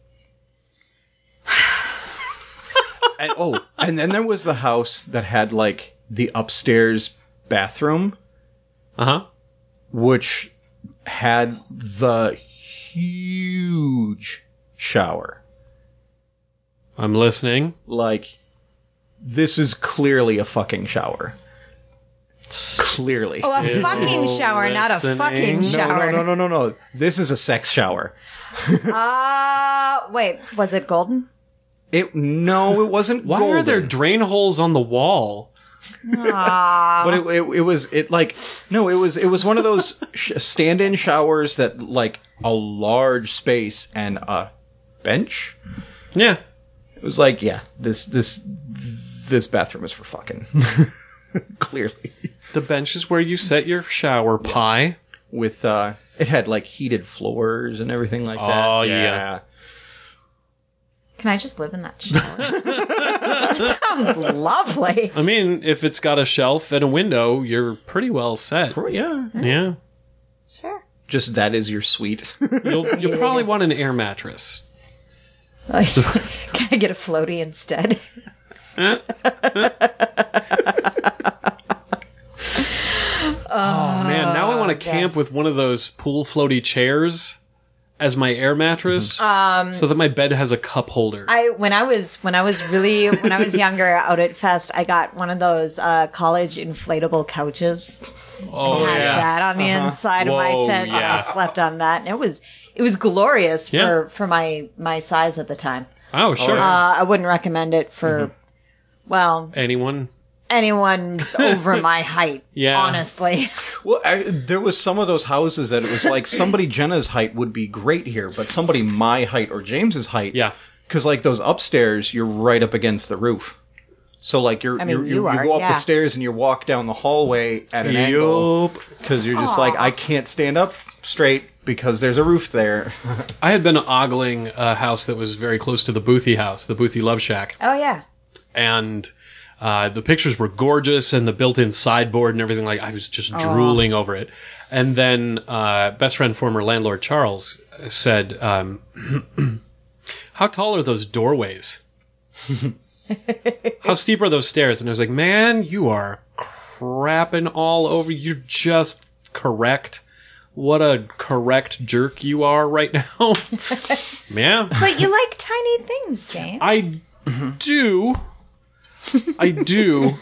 And, oh, and then there was the house that had, like, the upstairs bathroom, Uh-huh. which had the huge shower. I'm listening. Like, this is clearly a fucking shower. Clearly. Oh, a fucking shower, not a listening. fucking No, shower. No, no, no, no, no. This is a sex shower. Uh, wait, was it golden? It no, it wasn't Why golden. are there drain holes on the wall? But it, it, it was it like no, it was it was one of those sh- stand-in showers that like a large space and a bench. Yeah. It was like, yeah, this this this bathroom is for fucking. Clearly. The bench is where you set your shower pie. With uh it had like heated floors and everything like that. Oh, yeah. Can I just live in that shower? That sounds lovely. I mean, if it's got a shelf and a window, you're pretty well set. Yeah. Yeah. Sure. Just that is your suite. You'll you'll probably Yes. want an air mattress. Can I get a floaty instead? Oh man, now I want to camp with one of those pool floaty chairs as my air mattress, um, so that my bed has a cup holder. I when I was when I was really when I was younger out at Fest, I got one of those uh, college inflatable couches. oh Had yeah, that on the inside of my Whoa, tent. and yeah. I slept on that, and it was it was glorious for Yeah. for my my size at the time. oh sure. Uh, I wouldn't recommend it for well Anyone? anyone over my height. Yeah. honestly. Well, I, there was some of those houses that it was like somebody Jenna's height would be great here, but somebody my height or James's height. Yeah. Because like those upstairs, you're right up against the roof. So like you're, I mean, you're, you you are, go up yeah. the stairs and you walk down the hallway at an angle Yup. because you're just like I can't stand up straight because there's a roof there. I had been ogling a house that was very close to the Boothie house, the Boothie Love Shack, Oh yeah. and uh, the pictures were gorgeous, and the built-in sideboard and everything. Like I was just drooling over it. And then uh, best friend, former landlord Charles, said, um, "How tall are those doorways? How steep are those stairs?" And I was like, "Man, you are crapping all over. You're just correct. What a correct jerk you are right now." Yeah, But you like tiny things, James. I do. I do.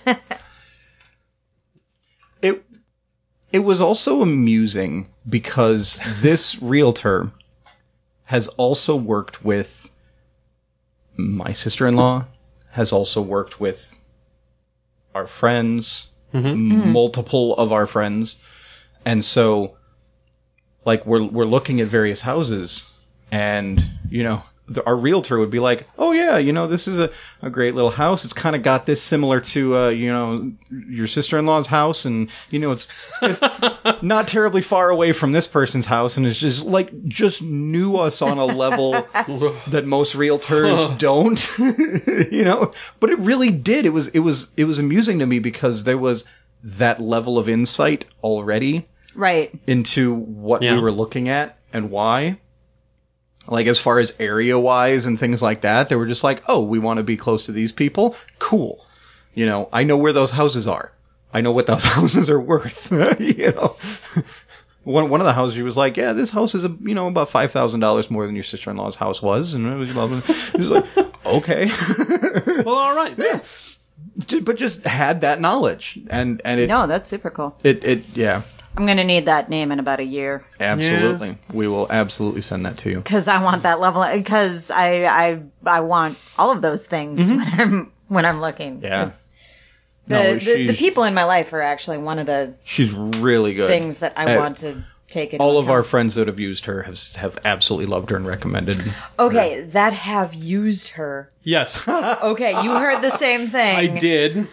It it was also amusing because this realtor has also worked with my sister-in-law, has also worked with our friends, multiple of our friends. And so like we're we're looking at various houses and you know the, our realtor would be like, "Oh yeah, you know, this is a, a great little house. It's kind of got this similar to, uh, you know, your sister-in-law's house. And, you know, it's, it's not terribly far away from this person's house." And it's just like, just knew us on a level that most realtors don't, you know, but it really did. It was, it was, it was amusing to me because there was that level of insight already right. into what Yeah. we were looking at and why. Like, as far as area-wise and things like that, they were just like, "Oh, we want to be close to these people? Cool. You know, I know where those houses are. I know what those houses are worth." You know? One one of the houses, he was like, "Yeah, this house is, a, you know, about five thousand dollars more than your sister-in-law's house was." And it was, it was like, okay. Well, all right. Yeah. But just had that knowledge. And, and it, No, that's super cool. it, it, yeah, I'm going to need that name in about a year absolutely. We will absolutely send that to you. because I want that level. Because I, I, I want all of those things when I'm when I'm looking. Mm-hmm. Yeah. It's, the, No, the she's- the people in my life are actually one of the She's really good. things that I Uh, want to take into All of our account. friends that have used her have have absolutely loved her and recommended. Okay, that have used her. Yes, Okay, you heard the same thing. I did.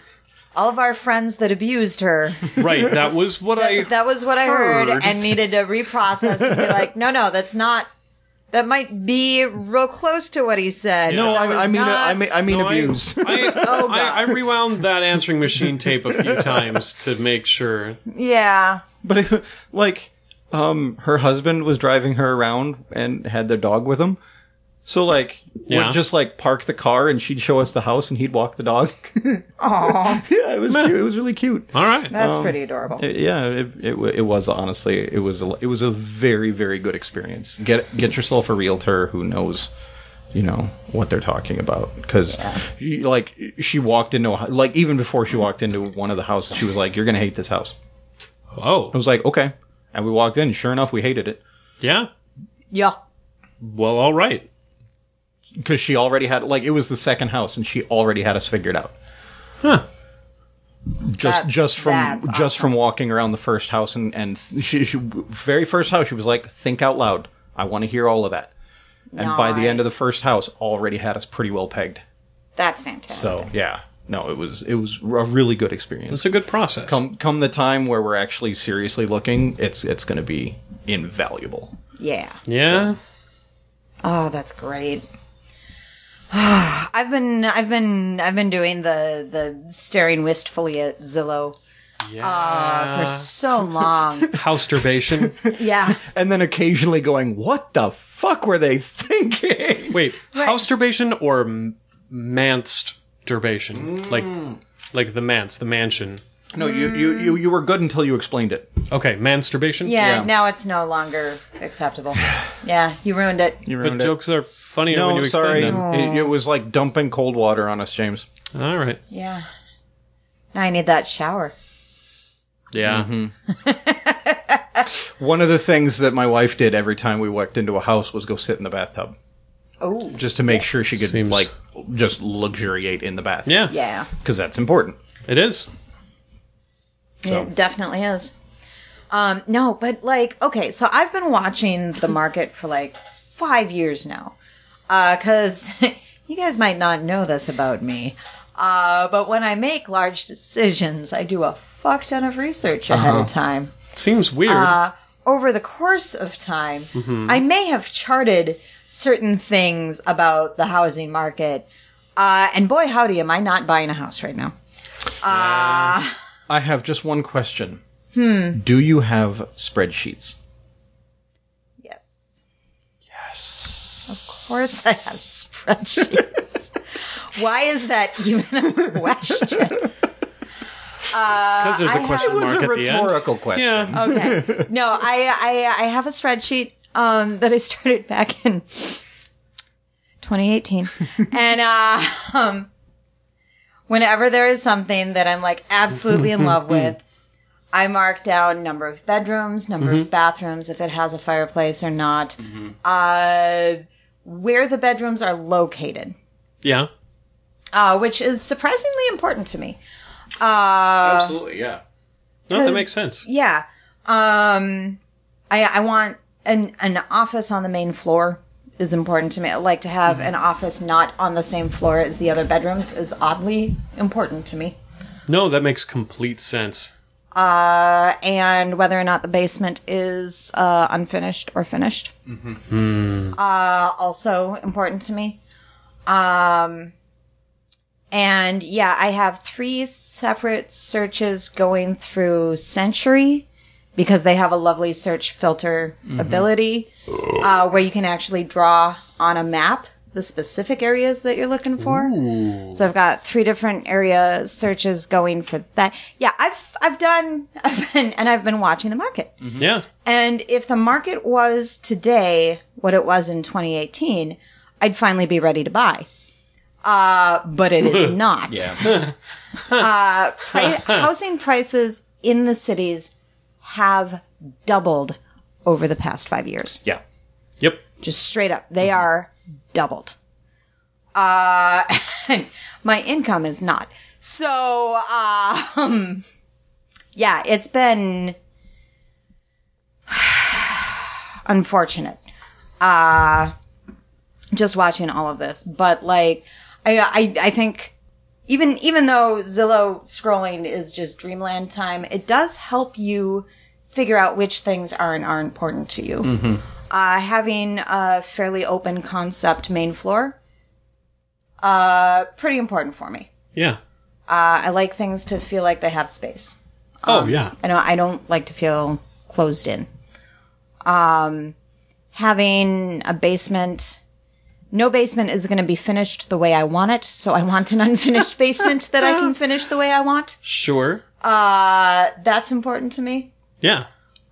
all of our friends that abused her. Right. That was what I. That, that was what I heard, heard. and needed to reprocess and be like, no, no, that's not. That might be real close to what he said. No, but that I, I was mean, uh, not- I mean, I mean, No, I- abuse. I, Oh, I, I rewound that answering machine tape a few times to make sure. yeah. But it, like, um, her husband was driving her around and had their dog with him. So like, Yeah. we'd just like park the car and she'd show us the house and he'd walk the dog. Aw, Yeah, it was cute. It was really cute. All right. that's pretty adorable. It- yeah, it, it wa- it was honestly it was a, it was a very very good experience. Get get yourself a realtor who knows, you know, what they're talking about, because like she walked into a, like even before she walked into one of the houses, she was like, "You're gonna hate this house." Oh. I was like, "Okay," and we walked in. And sure enough, we hated it Yeah. Yeah. Well, all right. because she already had like it was the second house and she already had us figured out. Huh. Just That's- just from that's just awesome. from walking around the first house and and she, she very first house she was like, think out loud, I want to hear all of that, and by the end of the Nice. first house already had us pretty well pegged. That's fantastic. So yeah, no, it was it was a really good experience. It's a good process. Come come the time where we're actually seriously looking, it's it's going to be invaluable. Yeah. Yeah. Oh, that's great. I've been, I've been, I've been doing the the staring wistfully at Zillow Yeah. uh, for so long. House turbation. Yeah. And then occasionally going, what the fuck were they thinking? Wait, house turbation or m- mansturbation? Like, like the manse, the mansion. No, you, you, you, you were good until you explained it. Okay, mansturbation. Yeah, Yeah. now it's no longer acceptable. Yeah, you ruined it. You But ruined it. jokes are funnier when you No, explain sorry. them. It, it was like dumping cold water on us, James. All right. Yeah. Now I need that shower. Yeah. One of the things that my wife did every time we walked into a house was go sit in the bathtub, Oh. just to make sure she could Seems- like just luxuriate in the bath. Yeah. Yeah. because that's important. It is. So. It definitely is. Um, no, but like, okay, so I've been watching the market for like five years now. Uh, cause you guys might not know this about me. Uh, but when I make large decisions, I do a fuck ton of research ahead of time. Seems weird. Uh, over the course of time, I may have charted certain things about the housing market. Uh, and boy, howdy, am I not buying a house right now. Uh, I have just one question. Hmm. Do you have spreadsheets? yes. Yes. Of course I have spreadsheets. Why is that even a question? Because there's a I question It was mark a at the end. rhetorical question. Yeah. Okay. No, I, I I have a spreadsheet um, that I started back in twenty eighteen. And uh, um, whenever there is something that I'm like absolutely in love with, I mark down number of bedrooms, number of bathrooms, if it has a fireplace or not, uh, where the bedrooms are located, Yeah. uh, which is surprisingly important to me. Uh, Absolutely, yeah. No, that 'cause, makes sense. Yeah. Um, I I want an an office on the main floor is important to me. I like to have an office not on the same floor as the other bedrooms is oddly important to me. No, that makes complete sense. Uh, and whether or not the basement is uh, unfinished or finished, uh, also important to me. Um, and yeah, I have three separate searches going through Century because they have a lovely search filter ability uh, where you can actually draw on a map the specific areas that you're looking for. So I've got three different area searches going for that. Yeah, I've I've done I've been and I've been watching the market. Yeah. And if the market was today what it was in twenty eighteen, I'd finally be ready to buy. Uh, but it is not. Yeah. Uh, pri- housing prices in the cities have doubled over the past five years. Yeah. Yep. Just straight up. They are doubled. Uh, my income is not. So, um, yeah, it's been unfortunate. Uh, just watching all of this, but like, I, I, I think even even though Zillow scrolling is just dreamland time, it does help you figure out which things are and aren't important to you. Mm-hmm. Uh, having a fairly open concept main floor, uh, pretty important for me. Yeah. Uh, I like things to feel like they have space. Oh, Um, yeah. I know I don't like to feel closed in. Um, having a basement, no basement is going to be finished the way I want it, so I want an unfinished basement that I can finish the way I want. Sure. Uh, that's important to me. Yeah.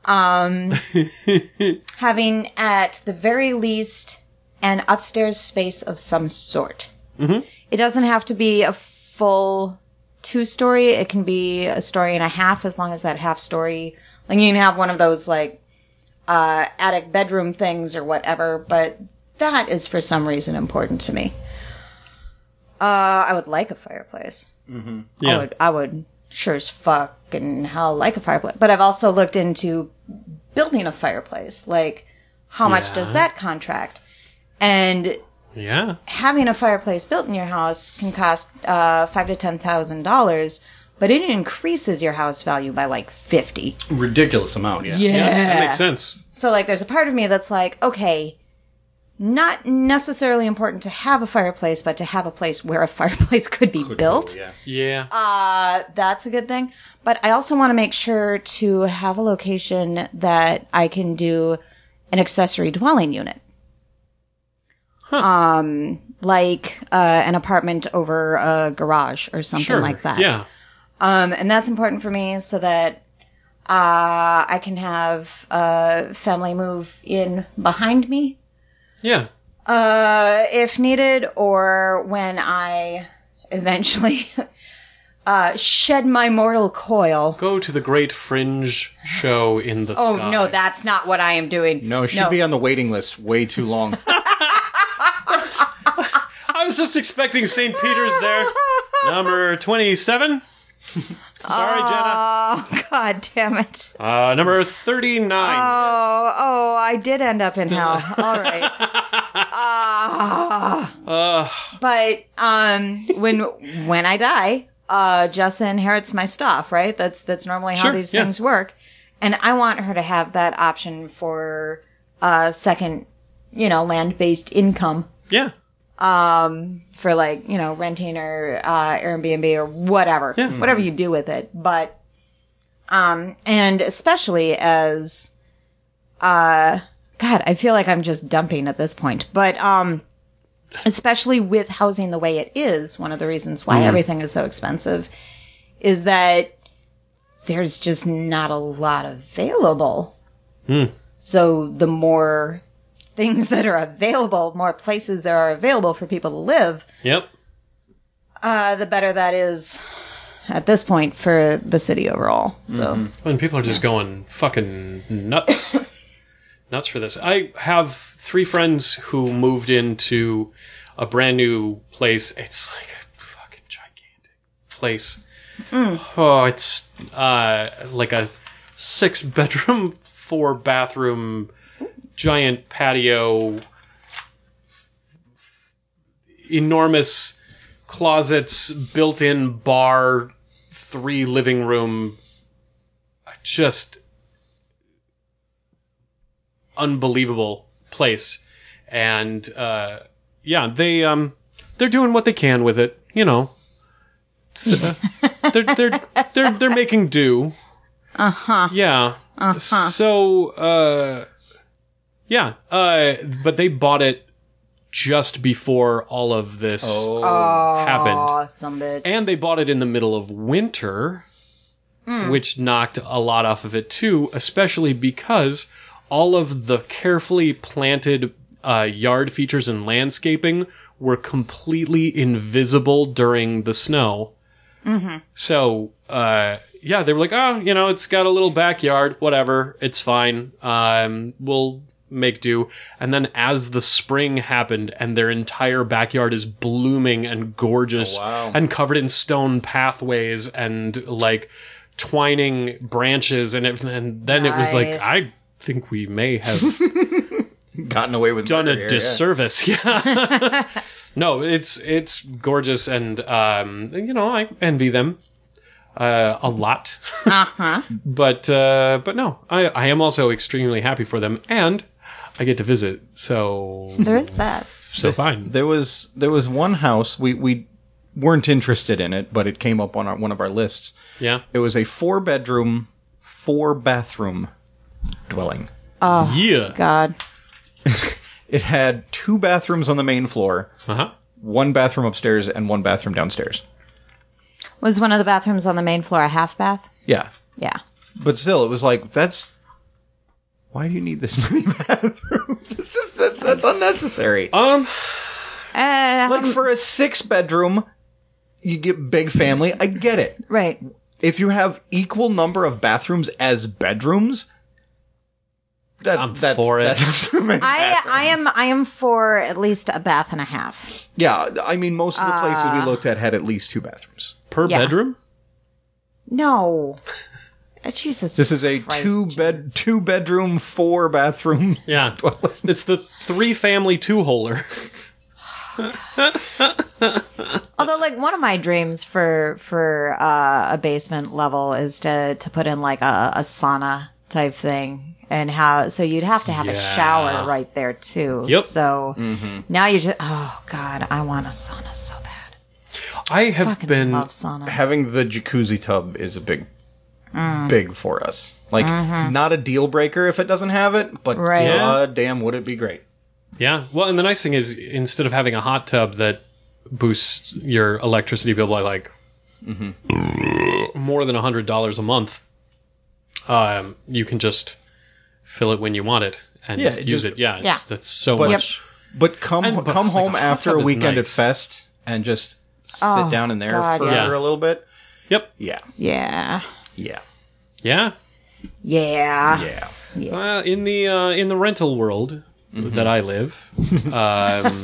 Having, at the very least, an upstairs space of some sort. Mm-hmm. It doesn't have to be a full two-story. It can be a story and a half, as long as that half story, like you can have one of those, like, uh, attic bedroom things or whatever, but that is for some reason important to me. Uh, I would like a fireplace. Mm-hmm. Yeah. I would, I would sure as fucking hell like a fireplace. But I've also looked into building a fireplace. Like, how much Yeah. does that contract? And Yeah. having a fireplace built in your house can cost uh, five to ten thousand dollars, but it increases your house value by like fifty. Ridiculous amount, yeah. Yeah. That makes sense. So like, there's a part of me that's like, okay, not necessarily important to have a fireplace, but to have a place where a fireplace could be built. Yeah. Yeah. Uh, that's a good thing. But I also want to make sure to have a location that I can do an accessory dwelling unit. Um, like uh, an apartment over a garage or something Sure. like that. Yeah. Um, and that's important for me so that uh, I can have a family move in behind me Yeah. uh, if needed, or when I eventually uh, shed my mortal coil. Go to the great fringe show in the Oh, sky. no, that's not what I am doing. No, she'd be on the waiting list way too long. I was just expecting Saint Peter's there. Number twenty-seven. Sorry, Jenna. Oh, God damn it. Uh, number thirty-nine. Oh, oh, I did end up in hell. All right. Ah. Uh, But um, when when I die, uh, Jessa inherits my stuff, right? That's that's normally how Sure, these yeah. things work. And I want her to have that option for uh, second, you know, land-based income. yeah. For like, you know, renting or uh, Airbnb or whatever, Yeah. whatever you do with it. But, um, and especially as, uh, God, I feel like I'm just dumping at this point. But, um, especially with housing the way it is, one of the reasons why everything is so expensive is that there's just not a lot available. So the more things that are available, more places there are available for people to live, Yep. uh, the better that is at this point for the city overall. So, When people are just going fucking nuts. nuts for this. I have three friends who moved into a brand new place. It's like a fucking gigantic place. Oh, it's uh, like a six bedroom, four bathroom, giant patio, enormous closets, built-in bar, three living room, just unbelievable place. And uh, yeah, they um they're doing what they can with it, you know. So, they're they're they're they're making do. Uh huh. Yeah. Uh huh. So uh. Yeah, uh, but they bought it just before all of this happened. aw, some bitch. And they bought it in the middle of winter, which knocked a lot off of it too, especially because all of the carefully planted uh, yard features and landscaping were completely invisible during the snow. Mm-hmm. So, uh, yeah, they were like, oh, you know, it's got a little backyard, whatever, it's fine. Um, we'll make do. And then as the spring happened and their entire backyard is blooming and gorgeous Oh, wow. and covered in stone pathways and like twining branches and it, and then it was like, Nice. I think we may have Gotten away with done murder a here, yeah. disservice. Yeah. No, it's it's gorgeous, and um, you know, I envy them uh, a lot. Uh-huh. But uh, but no, I I am also extremely happy for them, and I get to visit. So There is that. so fine. There was there was one house we we weren't interested in it, but it came up on our, one of our lists. Yeah. It was a four bedroom, four bathroom dwelling. Yeah. God. It had two bathrooms on the main floor, Uh huh. one bathroom upstairs, and one bathroom downstairs. Was one of the bathrooms on the main floor a half bath? Yeah, Yeah. but still, it was like that's. Why do you need this many bathrooms? It's just that, that's unnecessary. Um. Uh, Like for a six bedroom, you get big family. I get it. right. If you have equal number of bathrooms as bedrooms, that, I'm that's for it. That's too many I bathrooms. I am I am for at least a bath and a half. Yeah, I mean, most of the places Uh, we looked at had at least two bathrooms. Per Yeah. bedroom. No. Uh, Jesus. This is a Christ, two bed, James. two bedroom, four bathroom. Yeah. It's the three family two holer. Although, like, one of my dreams for for uh, a basement level is to to put in like a, a sauna type thing, and how so you'd have to have a Yeah. shower right there too. Yep. So now you just oh god, I want a sauna so bad. I have Fucking been love saunas. Having the jacuzzi tub is a big, big for us. Like, not a deal breaker if it doesn't have it, but Right. god damn, would it be great? Yeah. Well, and the nice thing is, instead of having a hot tub that boosts your electricity bill by like more than a hundred dollars a month, um, you can just fill it when you want it and Yeah, it use just- it. Yeah. It's, Yeah. That's so But- much. But come And- but, come like, home a hot after a tub is weekend at nice. Fest and just sit Oh, down in there God, for yes. a little bit. Yep. Yeah, Yeah. yeah, Yeah. Yeah. yeah. Uh, in the uh, in the rental world that I live, um,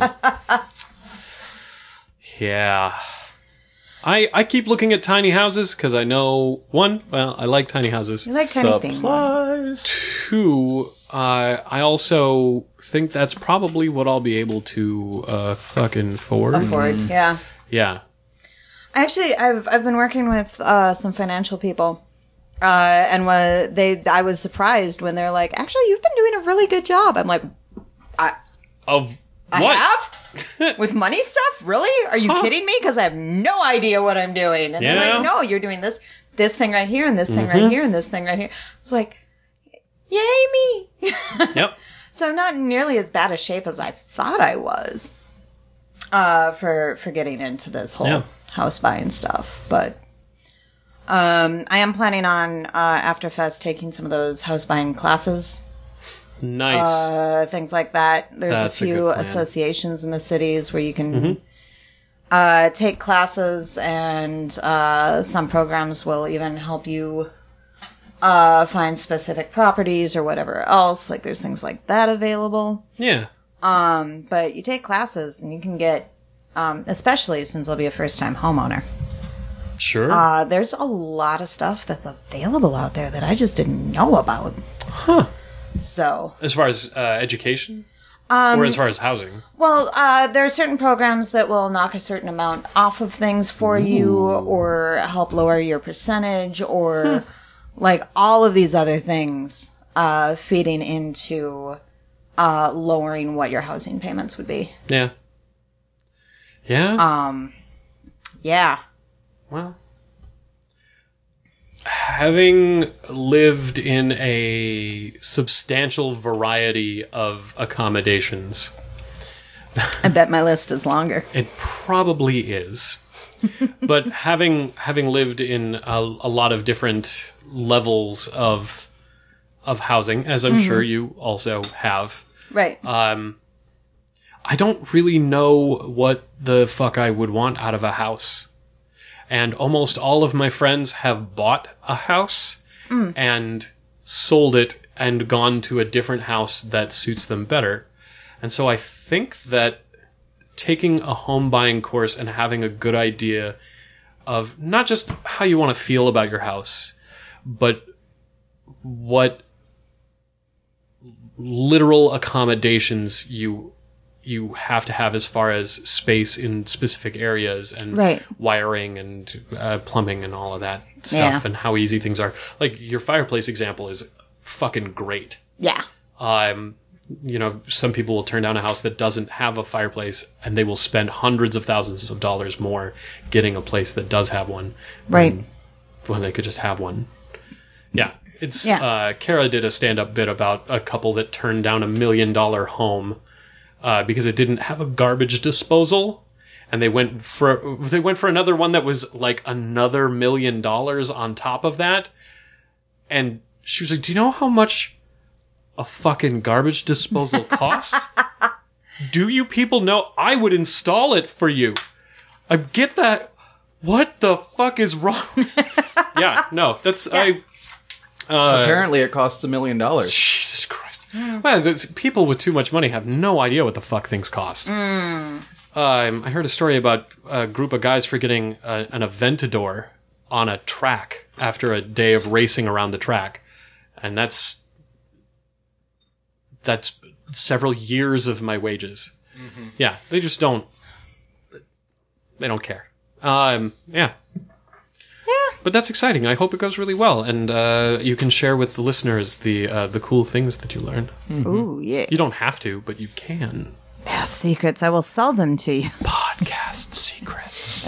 yeah, I I keep looking at tiny houses because I know one, well, I like tiny houses. You like tiny things. Supplies. Two, uh, I also think that's probably what I'll be able to uh, fucking afford. Afford. Yeah. Yeah. Actually, I've I've been working with uh, some financial people, uh, and when they I was surprised when they're like, "Actually, you've been doing a really good job." I'm like, Of "I what? have with money stuff? Really? Are you kidding me? Because I have no idea what I'm doing." And they're Yeah. like, "No, you're doing this this thing right here, and this thing right here, and this thing right here." It's like, "Yay me!" Yep. So I'm not nearly as bad a shape as I thought I was uh, for for getting into this whole Yeah. house buying stuff. But um, I am planning on uh, after Fest taking some of those house buying classes, Nice. uh, things like that. There's That's a a few good plan. associations in the cities where you can uh, take classes, and uh, some programs will even help you uh, find specific properties or whatever else. Like there's things like that available. yeah. But you take classes and you can get, um, especially since I'll be a first time homeowner, Sure. uh, there's a lot of stuff that's available out there that I just didn't know about. Huh. So, As far as uh, education, or as far as housing. well, uh, there are certain programs that will knock a certain amount off of things for you or help lower your percentage or like all of these other things uh, feeding into uh, lowering what your housing payments would be. Yeah. Yeah. Um, yeah. Well, having lived in a substantial variety of accommodations, I bet my list is longer. it probably is. But having having lived in a, a lot of different levels of of housing, as I'm sure you also have, Right. um, I don't really know what the fuck I would want out of a house. And almost all of my friends have bought a house and sold it and gone to a different house that suits them better. And so I think that taking a home buying course and having a good idea of not just how you want to feel about your house, but what literal accommodations you you have to have as far as space in specific areas and Right. wiring and uh, plumbing and all of that stuff Yeah. and how easy things are. Like your fireplace example is fucking great. Yeah. Um, you know, some people will turn down a house that doesn't have a fireplace and they will spend hundreds of thousands of dollars more getting a place that does have one. Right. When they could just have one. Yeah. It's, Yeah. uh, Kara did a stand-up bit about a couple that turned down a million dollar home, uh, because it didn't have a garbage disposal. And they went for, they went for another one that was like another million dollars on top of that. And she was like, do you know how much a fucking garbage disposal costs? Do you people know? I would install it for you. I get that. What the fuck is wrong? Yeah, no, that's, I, uh, Apparently, it costs a million dollars. Jesus Christ. Well, there's- people with too much money have no idea what the fuck things cost. Um, I heard a story about a group of guys forgetting uh, an Aventador on a track after a day of racing around the track. And that's, that's several years of my wages. Mm-hmm. Yeah, they just don't, they don't care. Um, yeah. Yeah. But that's exciting. I hope it goes really well, and uh, you can share with the listeners the uh, the cool things that you learn. Ooh, yeah. You don't have to, but you can. Yeah, secrets. I will sell them to you. Podcast secrets.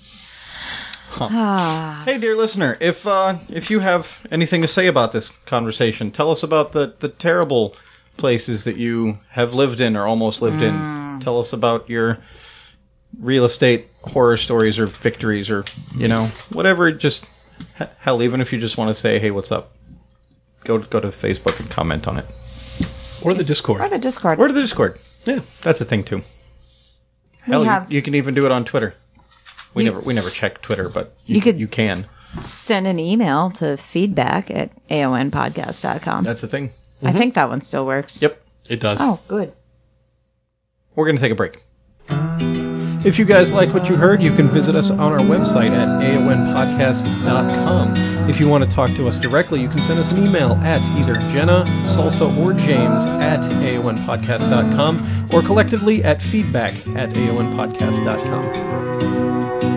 Hey, dear listener, if uh, if you have anything to say about this conversation, tell us about the, the terrible places that you have lived in or almost lived in. Tell us about your real estate horror stories or victories or, you know, whatever. Just, he- hell, even if you just want to say, hey, what's up? Go go to Facebook and comment on it. Or the Discord. Or the Discord. Or to the Discord. Yeah. That's a thing, too. Hell, have- you, you can even do it on Twitter. We You- never we never check Twitter, but you, You could- you can. Send an email to feedback at A O N podcast dot com. That's the thing. I think that one still works. Yep. It does. Oh, good. We're going to take a break. If you guys like what you heard, you can visit us on our website at A O N podcast dot com. If you want to talk to us directly, you can send us an email at either Jenna, Salsa, or James at A O N podcast dot com or collectively at feedback at A O N podcast dot com.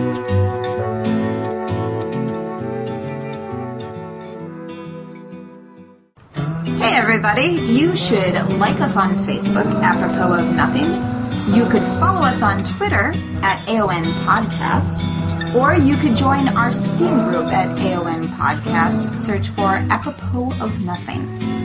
Hey everybody, you should like us on Facebook, apropos of nothing. You could follow us on Twitter at A O N Podcast, or you could join our Steam group at A O N Podcast. Search for apropos of nothing.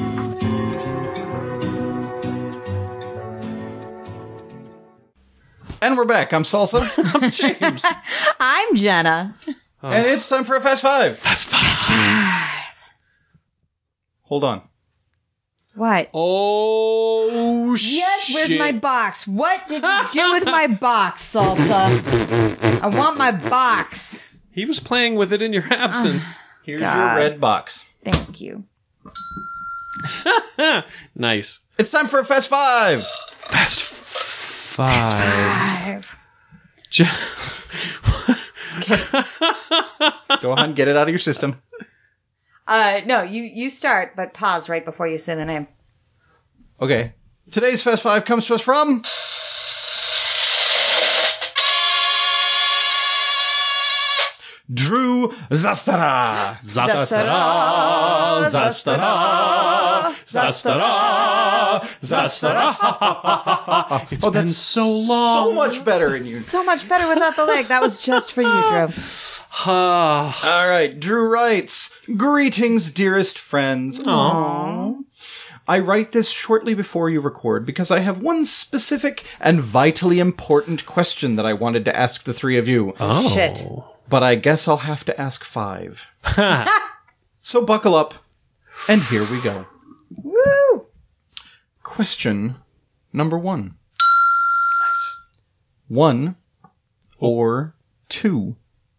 And we're back. I'm Salsa. I'm James. I'm Jenna. And it's time for a Fast Five. Fast five. Hold on. What? Oh, Yes, where's shit. my box? What did you do with my box, Salsa? I want my box. He was playing with it in your absence. Here's God. your red box. Thank you. Nice. It's time for a Fast Five. Fast five. Five. Jen- Go ahead and get it out of your system. Uh, no, you, you start, but pause right before you say the name. Okay. Today's Fast Five comes to us from... Drew Zastara. Zastara, Zastara, Zastara, Zastara. It's Oh, been that's so long. So much better in you. So much better without the leg. That was just for you, Drew. Ah, All right. Drew writes, greetings, dearest friends. aw. I write this shortly before you record because I have one specific and vitally important question that I wanted to ask the three of you. Oh. Shit. But I guess I'll have to ask five. So buckle up, and here we go. Woo! Question number one. Nice. One or two?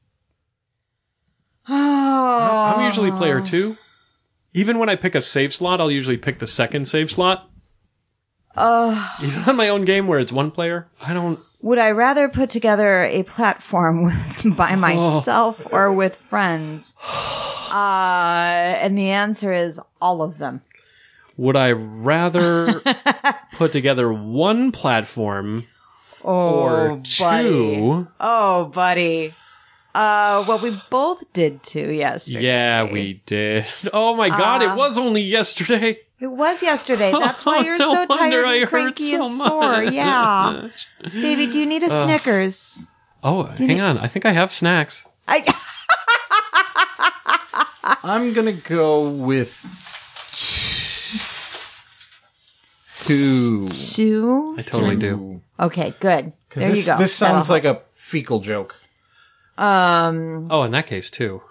Oh. I'm usually player two. Even when I pick a save slot, I'll usually pick the second save slot. Oh. Even on my own game where it's one player, I don't... Would I rather put together a platform with, by myself or with friends? Uh, and the answer is all of them. Would I rather put together one platform Oh, or buddy. two? Oh, buddy. Uh, well, we both did two yesterday. Yeah, we did. Oh my god, Uh, it was only yesterday. It was yesterday. That's why you're No so tired wonder I and hurt cranky so and sore. much. Yeah. Baby, do you need a Snickers? Oh, hang on. I think I have snacks. I I'm gonna go with two. Two? I totally do. Okay, good. There this, you go. This sounds That'll like a fecal joke. Um, Oh, in that case, too.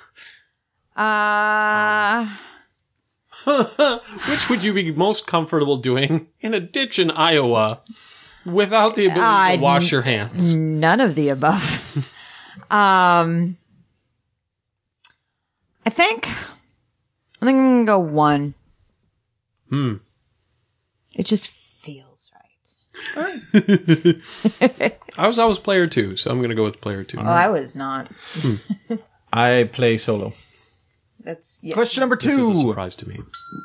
uh, Which would you be most comfortable doing in a ditch in Iowa without the ability Uh, to wash your hands? none of the above. um, I think, I think I'm gonna go one. Hmm. It just feels right. I was always player two, so I'm going to go with player two. Oh, I was not. I play solo. That's, yeah. Question number This is a two. surprise to me.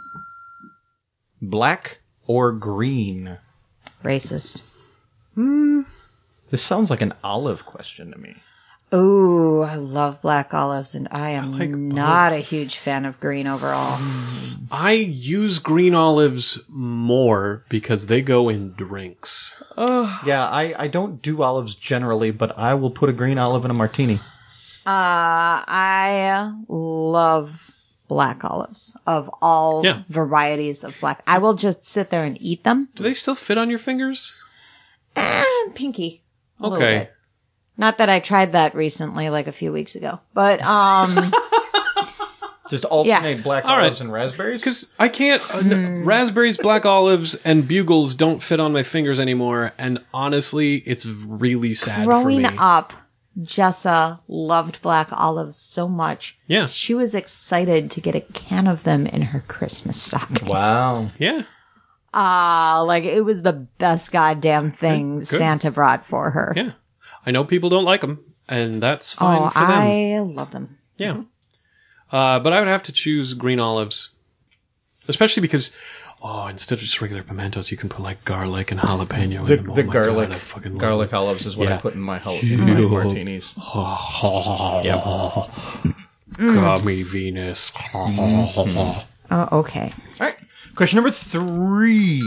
Black or green? Racist. This sounds like an olive question to me. Ooh, I love black olives, and I am like not a huge fan of green overall. I use green olives more because they go in drinks. Yeah, I, I don't do olives generally, but I will put a green olive in a martini. Uh, I love black olives of all Yeah. varieties of black. I will just sit there and eat them. Do they still fit on your fingers? Eh, pinky. A little Okay. bit. Not that I tried that recently, like a few weeks ago, but um, Just alternate Yeah. black All right. olives and raspberries? Because I can't. Uh, n- raspberries, black olives, and bugles don't fit on my fingers anymore. And honestly, it's really sad growing for me. up, Jessa loved black olives so much. Yeah. She was excited to get a can of them in her Christmas stocking. Wow. Yeah. Ah, like it was the best goddamn thing Good. Santa brought for her. Yeah. I know people don't like them, and that's fine Oh, for them. I love them. Yeah. Uh, but I would have to choose green olives. Especially because, oh, instead of just regular pimentos, you can put like garlic and jalapeno The, in them. Oh the my garlic God, I fucking love garlic olives is what Yeah. I put in my, hol- in my martinis. it. Yep. Gummy Venus. Oh, okay. All right. Question number three.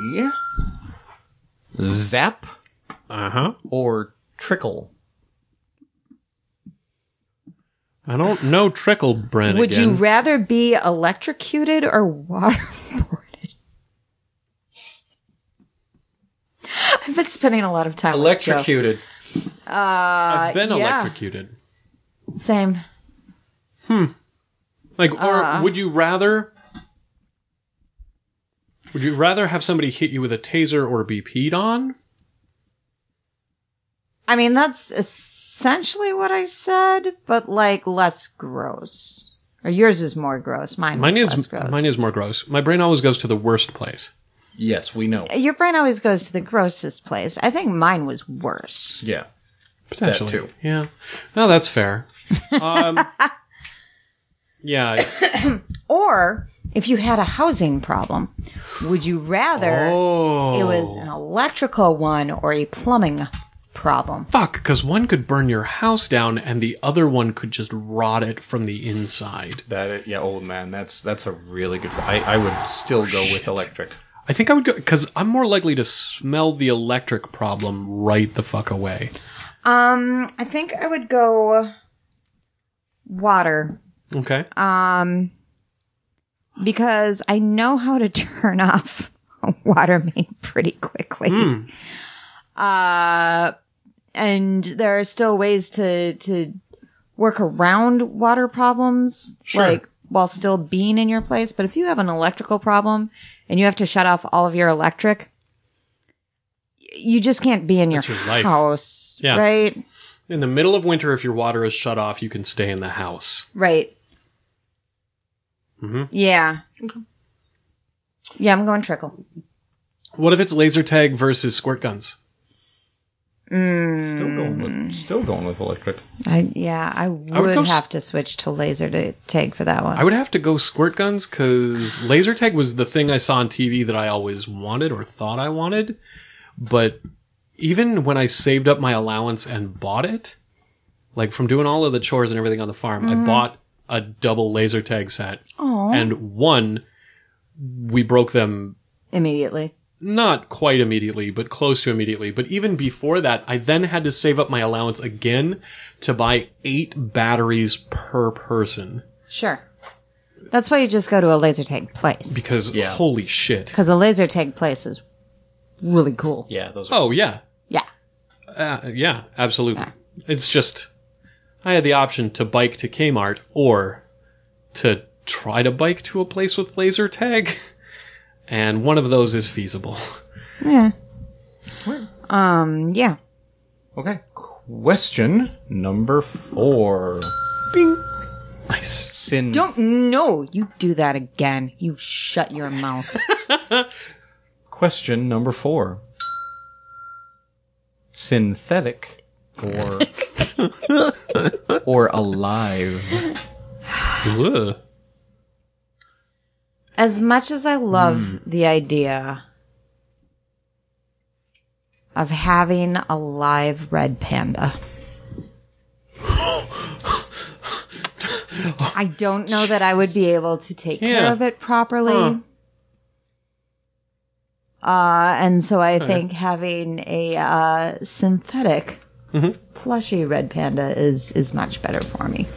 Zap Uh-huh. or trickle? I don't know trickle, Brent, Would again. you rather be electrocuted or waterboarded? I've been spending a lot of time with Joe. Electrocuted. I've been yeah. electrocuted. Same. Like, or Uh. would you rather... Would you rather have somebody hit you with a taser or be peed on? I mean, that's essentially what I said, but like less gross. Or yours is more gross. Mine, Mine was is less gross. mine is more gross. My brain always goes to the worst place. Yes, we know. Your brain always goes to the grossest place. I think mine was worse. Yeah. Potentially. That too. Yeah. No, that's fair. Um, yeah. Or if you had a housing problem, would you rather Oh. it was an electrical one or a plumbing problem? Fuck, because one could burn your house down and the other one could just rot it from the inside. That it, yeah, oh man, that's that's a really good. I, I would still go with electric. I think I would go, because I'm more likely to smell the electric problem right the fuck away. Um, I think I would go water. Okay. Um, because I know how to turn off a water main pretty quickly. Mm. Uh, and there are still ways to, to work around water problems, Sure. like while still being in your place. But if you have an electrical problem and you have to shut off all of your electric, you just can't be in your, That's your life. house. Yeah. Right? In the middle of winter, if your water is shut off, you can stay in the house. Right. Mhm. Yeah. Yeah, I'm going trickle. What if it's laser tag versus squirt guns? Still going with still going with electric. I yeah, I would, would go s- have to switch to laser to tag for that one. I would have to go squirt guns because laser tag was the thing I saw on T V that I always wanted or thought I wanted. But even when I saved up my allowance and bought it, like from doing all of the chores and everything on the farm, Mm-hmm. I bought a double laser tag set. And one, we broke them Immediately. not quite immediately, but close to immediately. But even before that, I then had to save up my allowance again to buy eight batteries per person. Sure. That's why you just go to a laser tag place. Because Yeah. holy shit. Because a laser tag place is really cool. Yeah, those are Oh, yeah. Yeah. Uh, yeah, absolutely. It's just, I had the option to bike to Kmart or to try to bike to a place with laser tag. And one of those is feasible. Yeah. Um, yeah. Okay. Question number four. Bing. Nice. Sin Don't, no, you do that again. You shut your mouth. Question number four. Synthetic or or alive? Ugh. As much as I love the idea of having a live red panda, I don't know that I would be able to take care Yeah. of it properly. Huh. Uh, and so I think having a uh, synthetic plushy red panda is, is much better for me.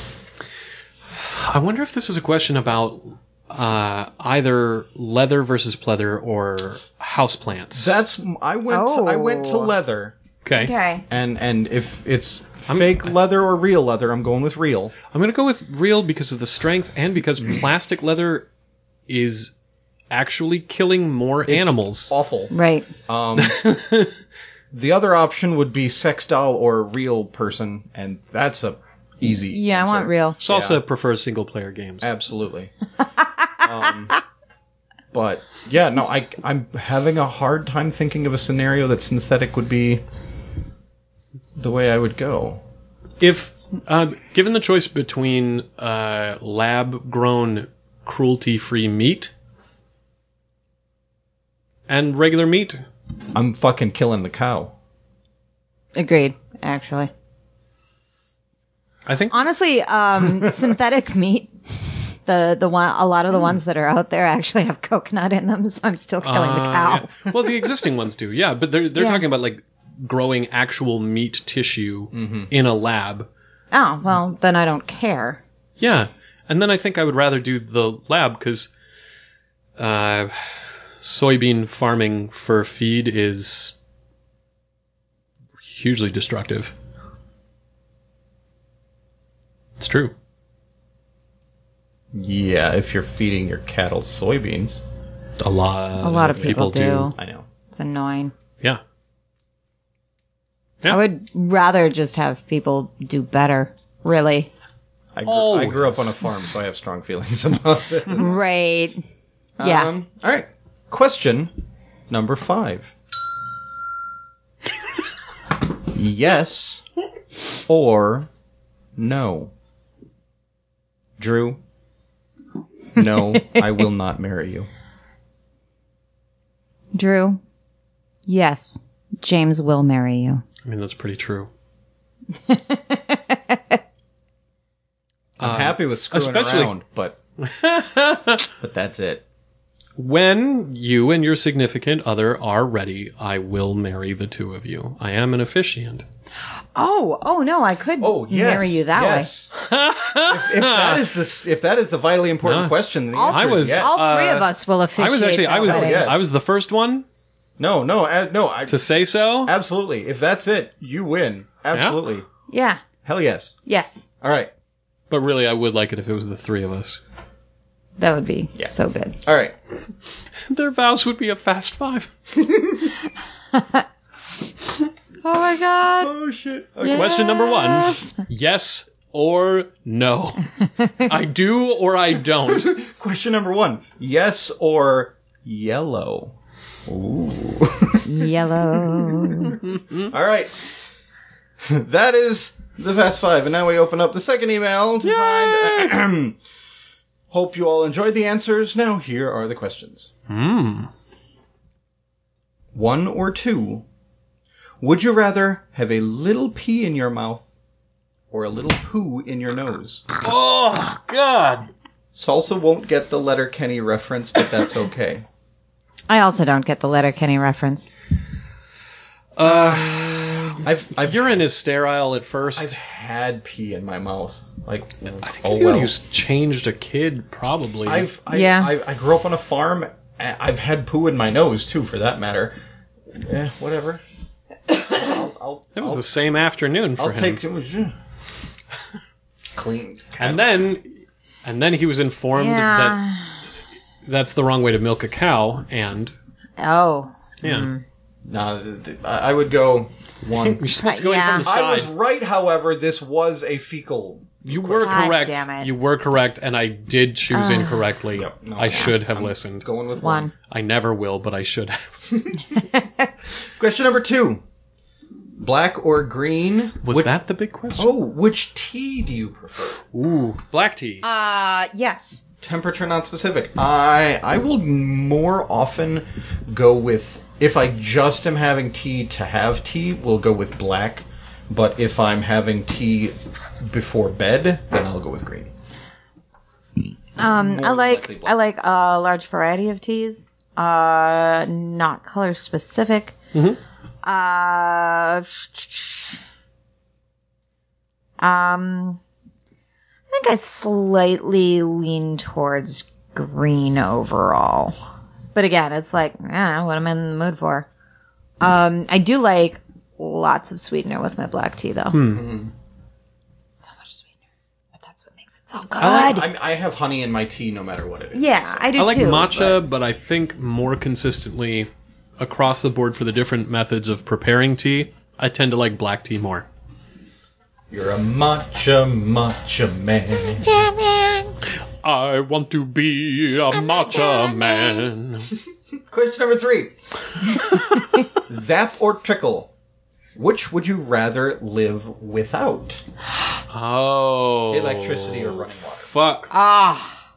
I wonder if this is a question about uh, either leather versus pleather or houseplants. That's I went to, I went to Oh. leather, okay. Okay. and and if it's fake leather or real leather, I'm going with real. I'm going to go with real because of the strength and because plastic leather is actually killing more animals. Awful. Right. Um, the other option would be sex doll or real person, and that's a easy. Yeah, I want answer. real. Salsa Yeah. prefers single player games. Absolutely. um, but yeah, no, I I'm having a hard time thinking of a scenario that synthetic would be the way I would go. If um, given the choice between uh, lab grown cruelty free meat and regular meat, I'm fucking killing the cow. Agreed, actually. I think Honestly, um, synthetic meat, the the one, a lot of the ones that are out there actually have coconut in them, so I'm still killing the cow. Uh, yeah. Well, the existing ones do, yeah. But they're they're Yeah. talking about like growing actual meat tissue in a lab. Oh, well, then I don't care. Yeah, and then I think I would rather do the lab because uh, soybean farming for feed is hugely destructive. It's true. Yeah, if you're feeding your cattle soybeans. A lot. A lot of people do. I know. It's annoying. Yeah. Yeah. I would rather just have people do better, really. I grew, I grew up Always. on a farm, so I have strong feelings about it. Right. Yeah. Um, all right. Question number five. Yes or no? Drew, no, I will not marry you. Drew, yes, James will marry you. I mean, that's pretty true. I'm happy with screwing especially- around, but but that's it. When you and your significant other are ready, I will marry the two of you. I am an officiant. Oh, oh no, I could Oh yes, marry you that way. yes. if, if that is the if that is the vitally important No. question, then the All answer I is was- yes. All three Uh, of us will officiate. I was actually, I that was, wedding. yes. I was the first one no, no, uh, no. I, to say so. absolutely. If that's it, you win. Absolutely. Yeah. Hell yes. Yes. All right. But really, I would like it if it was the three of us. That would be so good. All right. Their vows would be a fast five. Oh my god. Oh shit. Question number one. Yes or no? I do or I don't. Question number one. Yes or yellow? Ooh. Yellow. All right. That is the Fast Five. And now we open up the second email to find... Hope you all enjoyed the answers. Now here are the questions. Hmm. One or two. Would you rather have a little pee in your mouth or a little poo in your nose? Oh, God. Salsa won't get the Letterkenny reference, but that's okay. I also don't get the Letterkenny reference. Uh, I've, I've urine is sterile at I've first. had pee in my mouth. Like, I think oh you well. you changed a kid, probably. I've, I, Yeah. I, I grew up on a farm. I- I've had poo in my nose, too, for that matter. Eh, whatever. I'll, I'll, It was I'll, the same afternoon for I'll him. take... Clean. And then, and then he was informed Yeah. that that's the wrong way to milk a cow, and Oh. yeah, No, th- th- I I would go one. you're supposed to go Yeah. in from the I was side. right, however, this was a fecal. You were God correct. damn it. You were correct, and I did choose incorrectly. Yep. No, I yeah. should have listened. Going with One. one. I never will, but I should have. Question number two. Black or green? Was Which- that the big question? Oh, which tea do you prefer? Ooh, black tea. Uh, yes. Temperature not specific. I I will more often go with, if I just am having tea to have tea, we'll go with black. But if I'm having tea before bed, then I'll go with green. Um, More I than like likely black. I like a large variety of teas. Uh, not color specific. Mm-hmm. Uh, um, I think I slightly lean towards green overall. But again, it's like, eh, what am I in the mood for? Um, I do like lots of sweetener with my black tea, though. So much sweetener, but that's what makes it so good. I, I have honey in my tea no matter what it is. yeah, I do I like too. matcha, but I think more consistently across the board for the different methods of preparing tea, I tend to like black tea more. You're a matcha, matcha man. I want to be a matcha man. Question number three. Zap or trickle? Which would you rather live without? Oh. Electricity or running water? Fuck. Ah.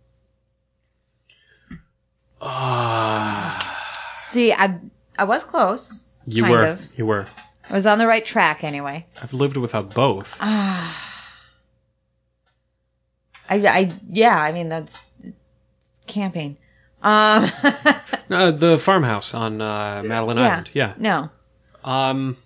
Ah. See, I I was close. You kind were. of. You were. I was on the right track anyway. I've lived without both. I, I yeah, I mean that's it's camping. Um, Uh, the farmhouse on uh, Madeline yeah, Island. Yeah. no. Um.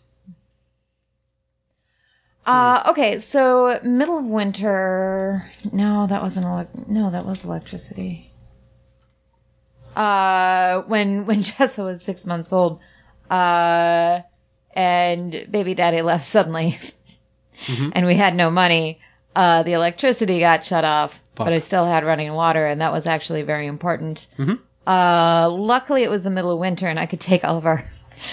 Uh, okay, so middle of winter. No, that wasn't elec- no, that was electricity. Uh, when when Jessa was six months old, uh, and baby daddy left suddenly, and we had no money. Uh, the electricity got shut off, Fuck. but I still had running water, and that was actually very important. Uh, luckily, it was the middle of winter, and I could take all of our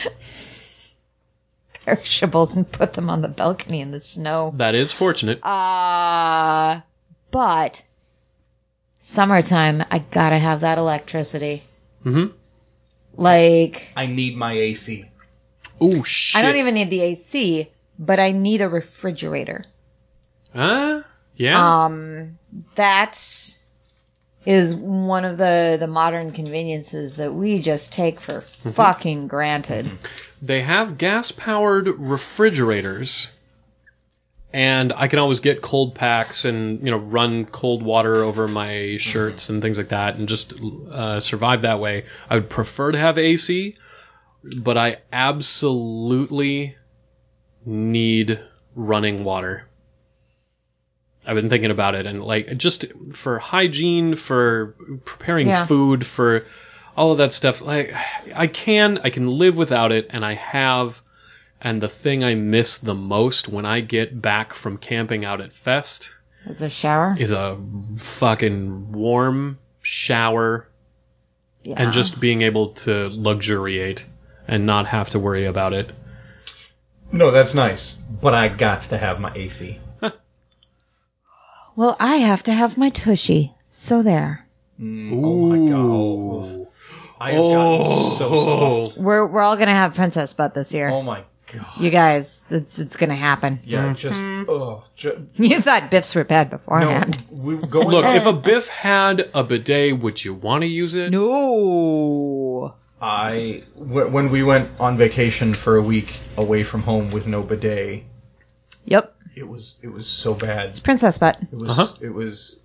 perishables and put them on the balcony in the snow. That is fortunate. Uh, but summertime, I gotta have that electricity. Mhm. Like, I need my A C. Ooh, shit. I don't even need the A C, but I need a refrigerator. Huh? Yeah. Um, that is one of the, the modern conveniences that we just take for fucking granted. They have gas-powered refrigerators, and I can always get cold packs and, you know, run cold water over my shirts and things like that and just uh, survive that way. I would prefer to have A C, but I absolutely need running water. I've been thinking about it, and like just for hygiene, for preparing Yeah. food, for all of that stuff. Like I can, I can live without it, and I have. And the thing I miss the most when I get back from camping out at Fest Is there a shower? is a fucking warm shower Yeah. and just being able to luxuriate and not have to worry about it. No, that's nice, but I got to have my A C. Well, I have to have my tushy. So there. Oh my god. I have gotten so soft. We're we're all gonna have princess butt this year. Oh my god. You guys, it's it's gonna happen. Yeah, just oh, ju- You thought biffs were bad no. beforehand. We going Look, if a Biff had a bidet, would you want to use it? No. I w- when we went on vacation for a week away from home with no bidet, Yep. it was it was so bad. It's princess butt. It was Uh-huh. it was.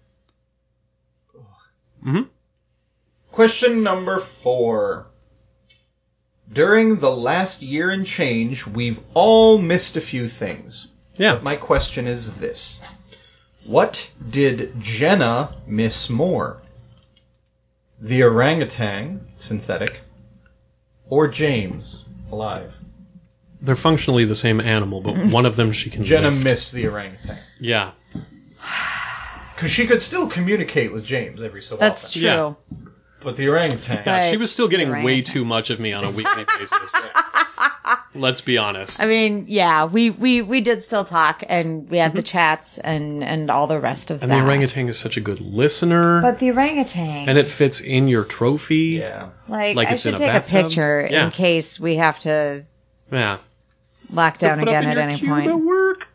Mhm. Question number four. During the last year and change, we've all missed a few things. Yeah. My question is this. What did Jenna miss more? The orangutan, synthetic, or James, alive? They're functionally the same animal, but one of them she can Jenna lift. missed the orangutan. Yeah. Because she could still communicate with James every so That's often. true. Yeah. But the orangutan... But- She was still getting Right. way too much of me on a weekly basis. Let's be honest. I mean, yeah, we, we, we did still talk, and we had the chats and, and all the rest of And that. the orangutan is such a good listener, But the orangutan, and it fits in your trophy. Yeah. like, like I it's in should a take a bathtub. picture Yeah. in case we have to Yeah. lock down Put up again in at your any cube point. at work.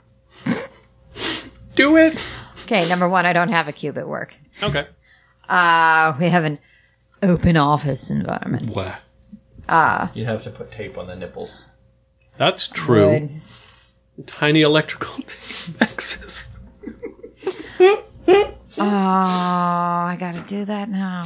Do it. Okay, number one, I don't have a cube at work. Okay. Uh, we have an open office environment. What? You have to put tape on the nipples. That's true. Wood. Tiny electrical exist. Oh, I gotta do that now.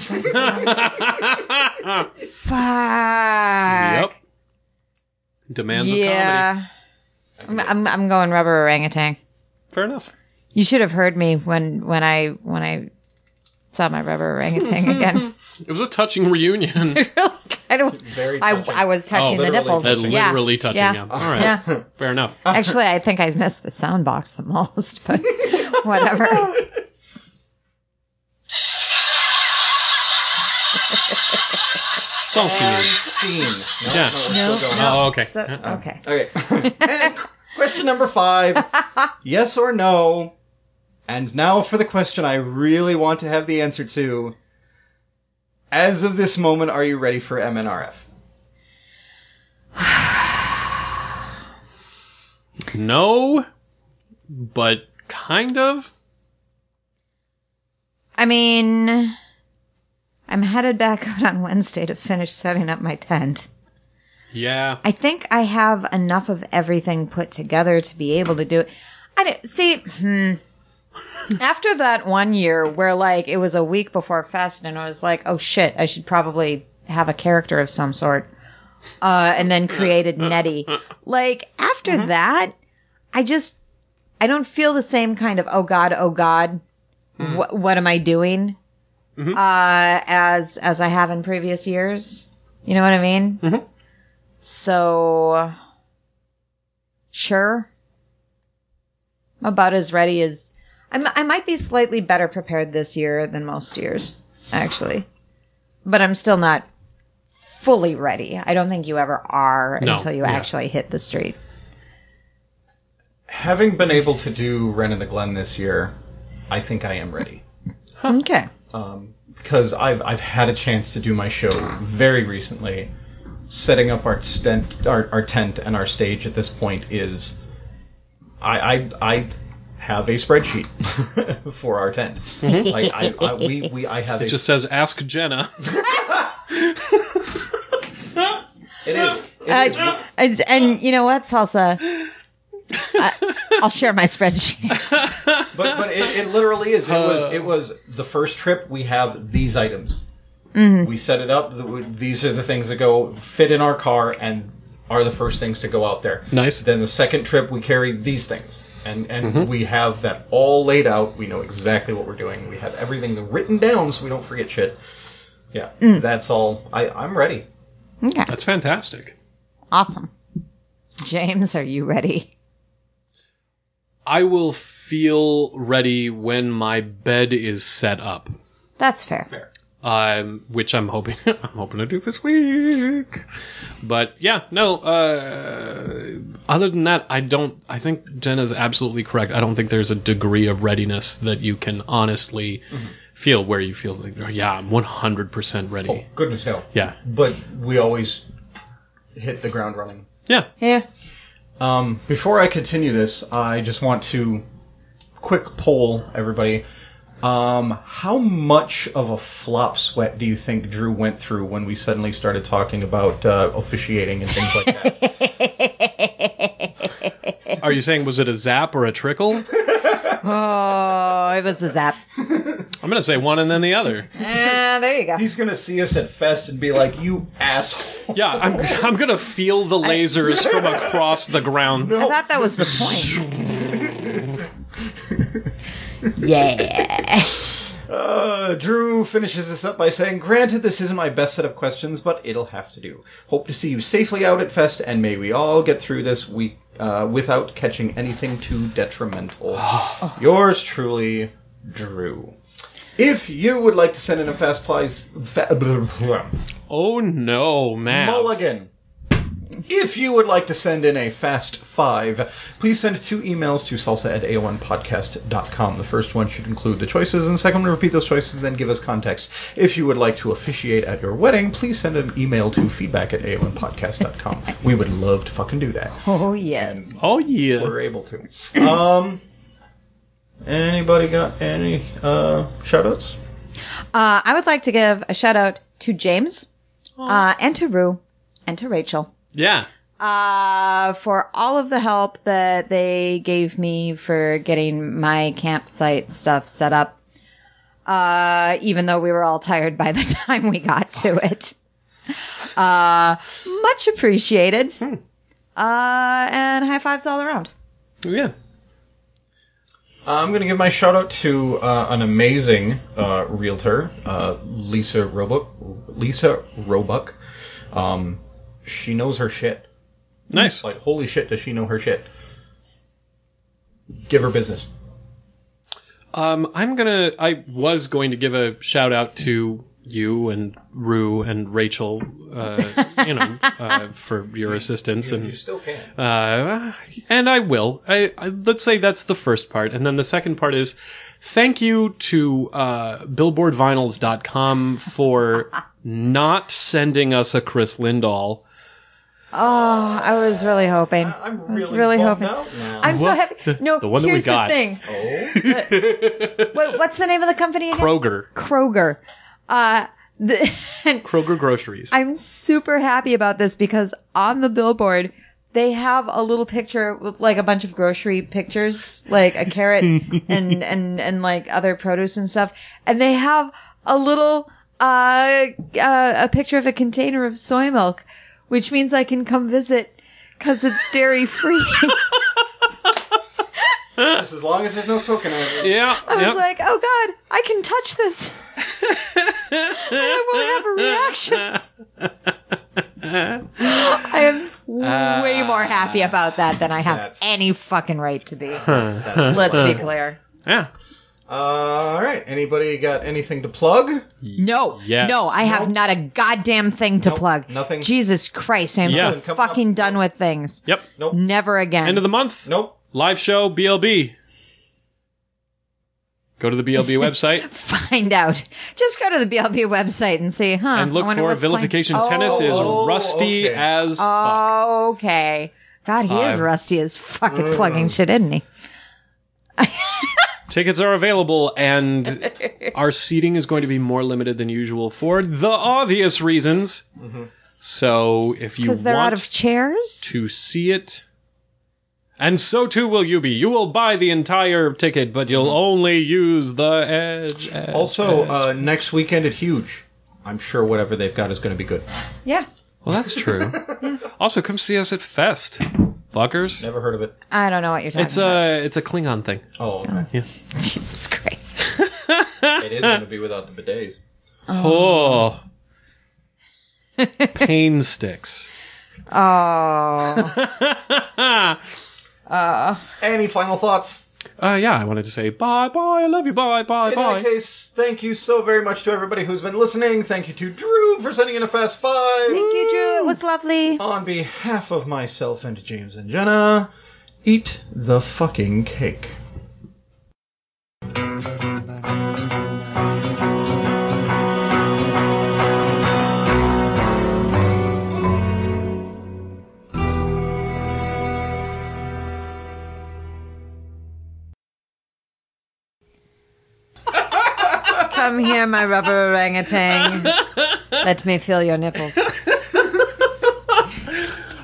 Fuck. Yep. Demands of comedy. Yeah. I'm, I'm I'm going rubber orangutan. Fair enough. You should have heard me when when I when I saw my rubber orangutan again. It was a touching reunion. I don't. Very I, touching. I was touching Oh, the literally nipples. touching. Yeah. Literally touching yeah. him. All right. Yeah. Fair enough. Actually, I think I missed the sound box the most, but whatever. That's all she needs. Scene. No, Yeah. no, we're No, still going. Oh, okay. So, okay. Okay. And qu- question number five. Yes or no? And now for the question I really want to have the answer to. As of this moment, are you ready for M N R F? No, but kind of. I mean, I'm headed back out on Wednesday to finish setting up my tent. Yeah. I think I have enough of everything put together to be able to do it. I don't, see, hmm. After that one year where, like, it was a week before Fest and I was like, oh shit, I should probably have a character of some sort. Uh, and then created Nettie. Like, after that, I just, I don't feel the same kind of, oh god, oh god, wh- what am I doing? Uh, as, as I have in previous years. You know what I mean? So, sure. I'm about as ready as I'm, I might be slightly better prepared this year than most years, actually. But I'm still not fully ready. I don't think you ever are No, until you yeah. actually hit the street. Having been able to do Ren in the Glen this year, I think I am ready. Okay. Because I've I've had a chance to do my show very recently. Setting up our tent, our, our tent and our stage at this point is, I I, I have a spreadsheet for our tent. Like I, I we, we I have It a just says, ask Jenna. it is. It is. Uh, and, and you know what, Salsa? I, I'll share my spreadsheet. But but it, it literally is. It was it was the first trip. We have these items. We set it up. th- These are the things that go fit in our car and are the first things to go out there. Nice. Then the second trip we carry these things, and and we have that all laid out. We know exactly what we're doing. We have everything written down so we don't forget shit. Yeah, that's all. I I'm ready. Okay. That's fantastic. Awesome. James, are you ready? I will feel ready when my bed is set up. That's fair. Fair. Um, which I'm hoping I'm hoping to do this week. But yeah, no. Uh, other than that, I don't. I think Jenna's absolutely correct. I don't think there's a degree of readiness that you can honestly feel where you feel like, oh, yeah, I'm one hundred percent ready. Oh, goodness hell. Yeah. But we always hit the ground running. Yeah. Yeah. Um, before I continue this, I just want to quick poll everybody. Um, how much of a flop sweat do you think Drew went through when we suddenly started talking about uh, officiating and things like that? Are you saying, was it a zap or a trickle? Oh, it was a zap. I'm going to say one and then the other. Ah, there you go. He's gonna see us at Fest and be like, "You asshole." Yeah, I'm, I'm going to feel the lasers from across the ground. I thought that was the point. Yeah. Uh, Drew finishes this up by saying, "Granted, this isn't my best set of questions, but it'll have to do. Hope to see you safely out at Fest, and may we all get through this week uh, without catching anything too detrimental. Yours truly, Drew." If you would like to send in a fast prize, fa- Oh no, man. Mulligan. If you would like to send in a fast five, please send two emails to salsa at A O N podcast dot com. The first one should include the choices, and the second one repeat those choices and then give us context. If you would like to officiate at your wedding, please send an email to feedback at A O N podcast dot com. We would love to fucking do that. Oh, yes. Oh yeah. We're able to. Um, anybody got any uh, shout-outs? Uh, I would like to give a shout out to James, uh, and to Rue, and to Rachel. Yeah. Uh, for all of the help that they gave me for getting my campsite stuff set up. Uh, even though we were all tired by the time we got to it. Uh, much appreciated. Hmm. Uh, and high fives all around. Yeah. I'm going to give my shout out to uh, an amazing uh, realtor, uh, Lisa Roebuck. Lisa Roebuck. Um, she knows her shit. Nice. Like, holy shit, does she know her shit? Give her business. Um, I'm gonna. I was going to give a shout out to you and Rue and Rachel, uh, you know, uh, for your assistance, You, and you still can. uh, and I will. I, I let's say that's the first part, and then the second part is thank you to uh, billboard vinyls dot com for not sending us a Chris Lindahl. Oh, I was really hoping. I'm I was really, really bummed hoping. out now. I'm so What? happy. No, The one that we here's got. the thing. Oh? Wait, what's the name of the company again? Kroger. Kroger. Uh, the, and Kroger Groceries. I'm super happy about this because on the billboard, they have a little picture with like a bunch of grocery pictures, like a carrot and, and, and like other produce and stuff. And they have a little, uh, uh, a picture of a container of soy milk, which means I can come visit because it's dairy free. Just as long as there's no coconut. Yeah. I was yep. like, oh God, I can touch this. I won't have a reaction. I am way more happy about that than I have That's- any fucking right to be. That's- Let's be clear. yeah. Uh, all right. Anybody got anything to plug? No, Yes. no, I have Nope. not a goddamn thing to Nope, plug. nothing. Jesus Christ, I'm Yeah. so Coming fucking up. done with things. Yep. Nope. Never again. End of the month. Nope. Live show B L B. Go to the B L B website Find out. Just go to the B L B website and see, huh? and look I wonder for what's playing. Vilification Tennis is Oh, rusty okay. as fuck. Oh, okay. God, he is Five. rusty as fucking plugging shit, isn't he? Tickets are available, and our seating is going to be more limited than usual for the obvious reasons. So if you Because they're out want of chairs? to see it, and so too will you be. You will buy the entire ticket, but you'll only use the edge. edge Also, edge. uh, next weekend at Huge. I'm sure whatever they've got is going to be good. Yeah. well, that's true. Also, come see us at Fest, fuckers. Never heard of it. I don't know what you're talking It's about. a it's a Klingon thing. Oh, okay. Jesus Christ. It is going to be without the bidets. Oh. Pain sticks. Oh. Any final thoughts? Uh, yeah, I wanted to say bye bye. I love you. Bye bye In bye. that case, thank you so very much to everybody who's been listening. Thank you to Drew for sending in a fast five. Thank you, Drew. It was lovely. On behalf of myself and James and Jenna, eat the fucking cake. Come here, my rubber orangutan. Let me feel your nipples.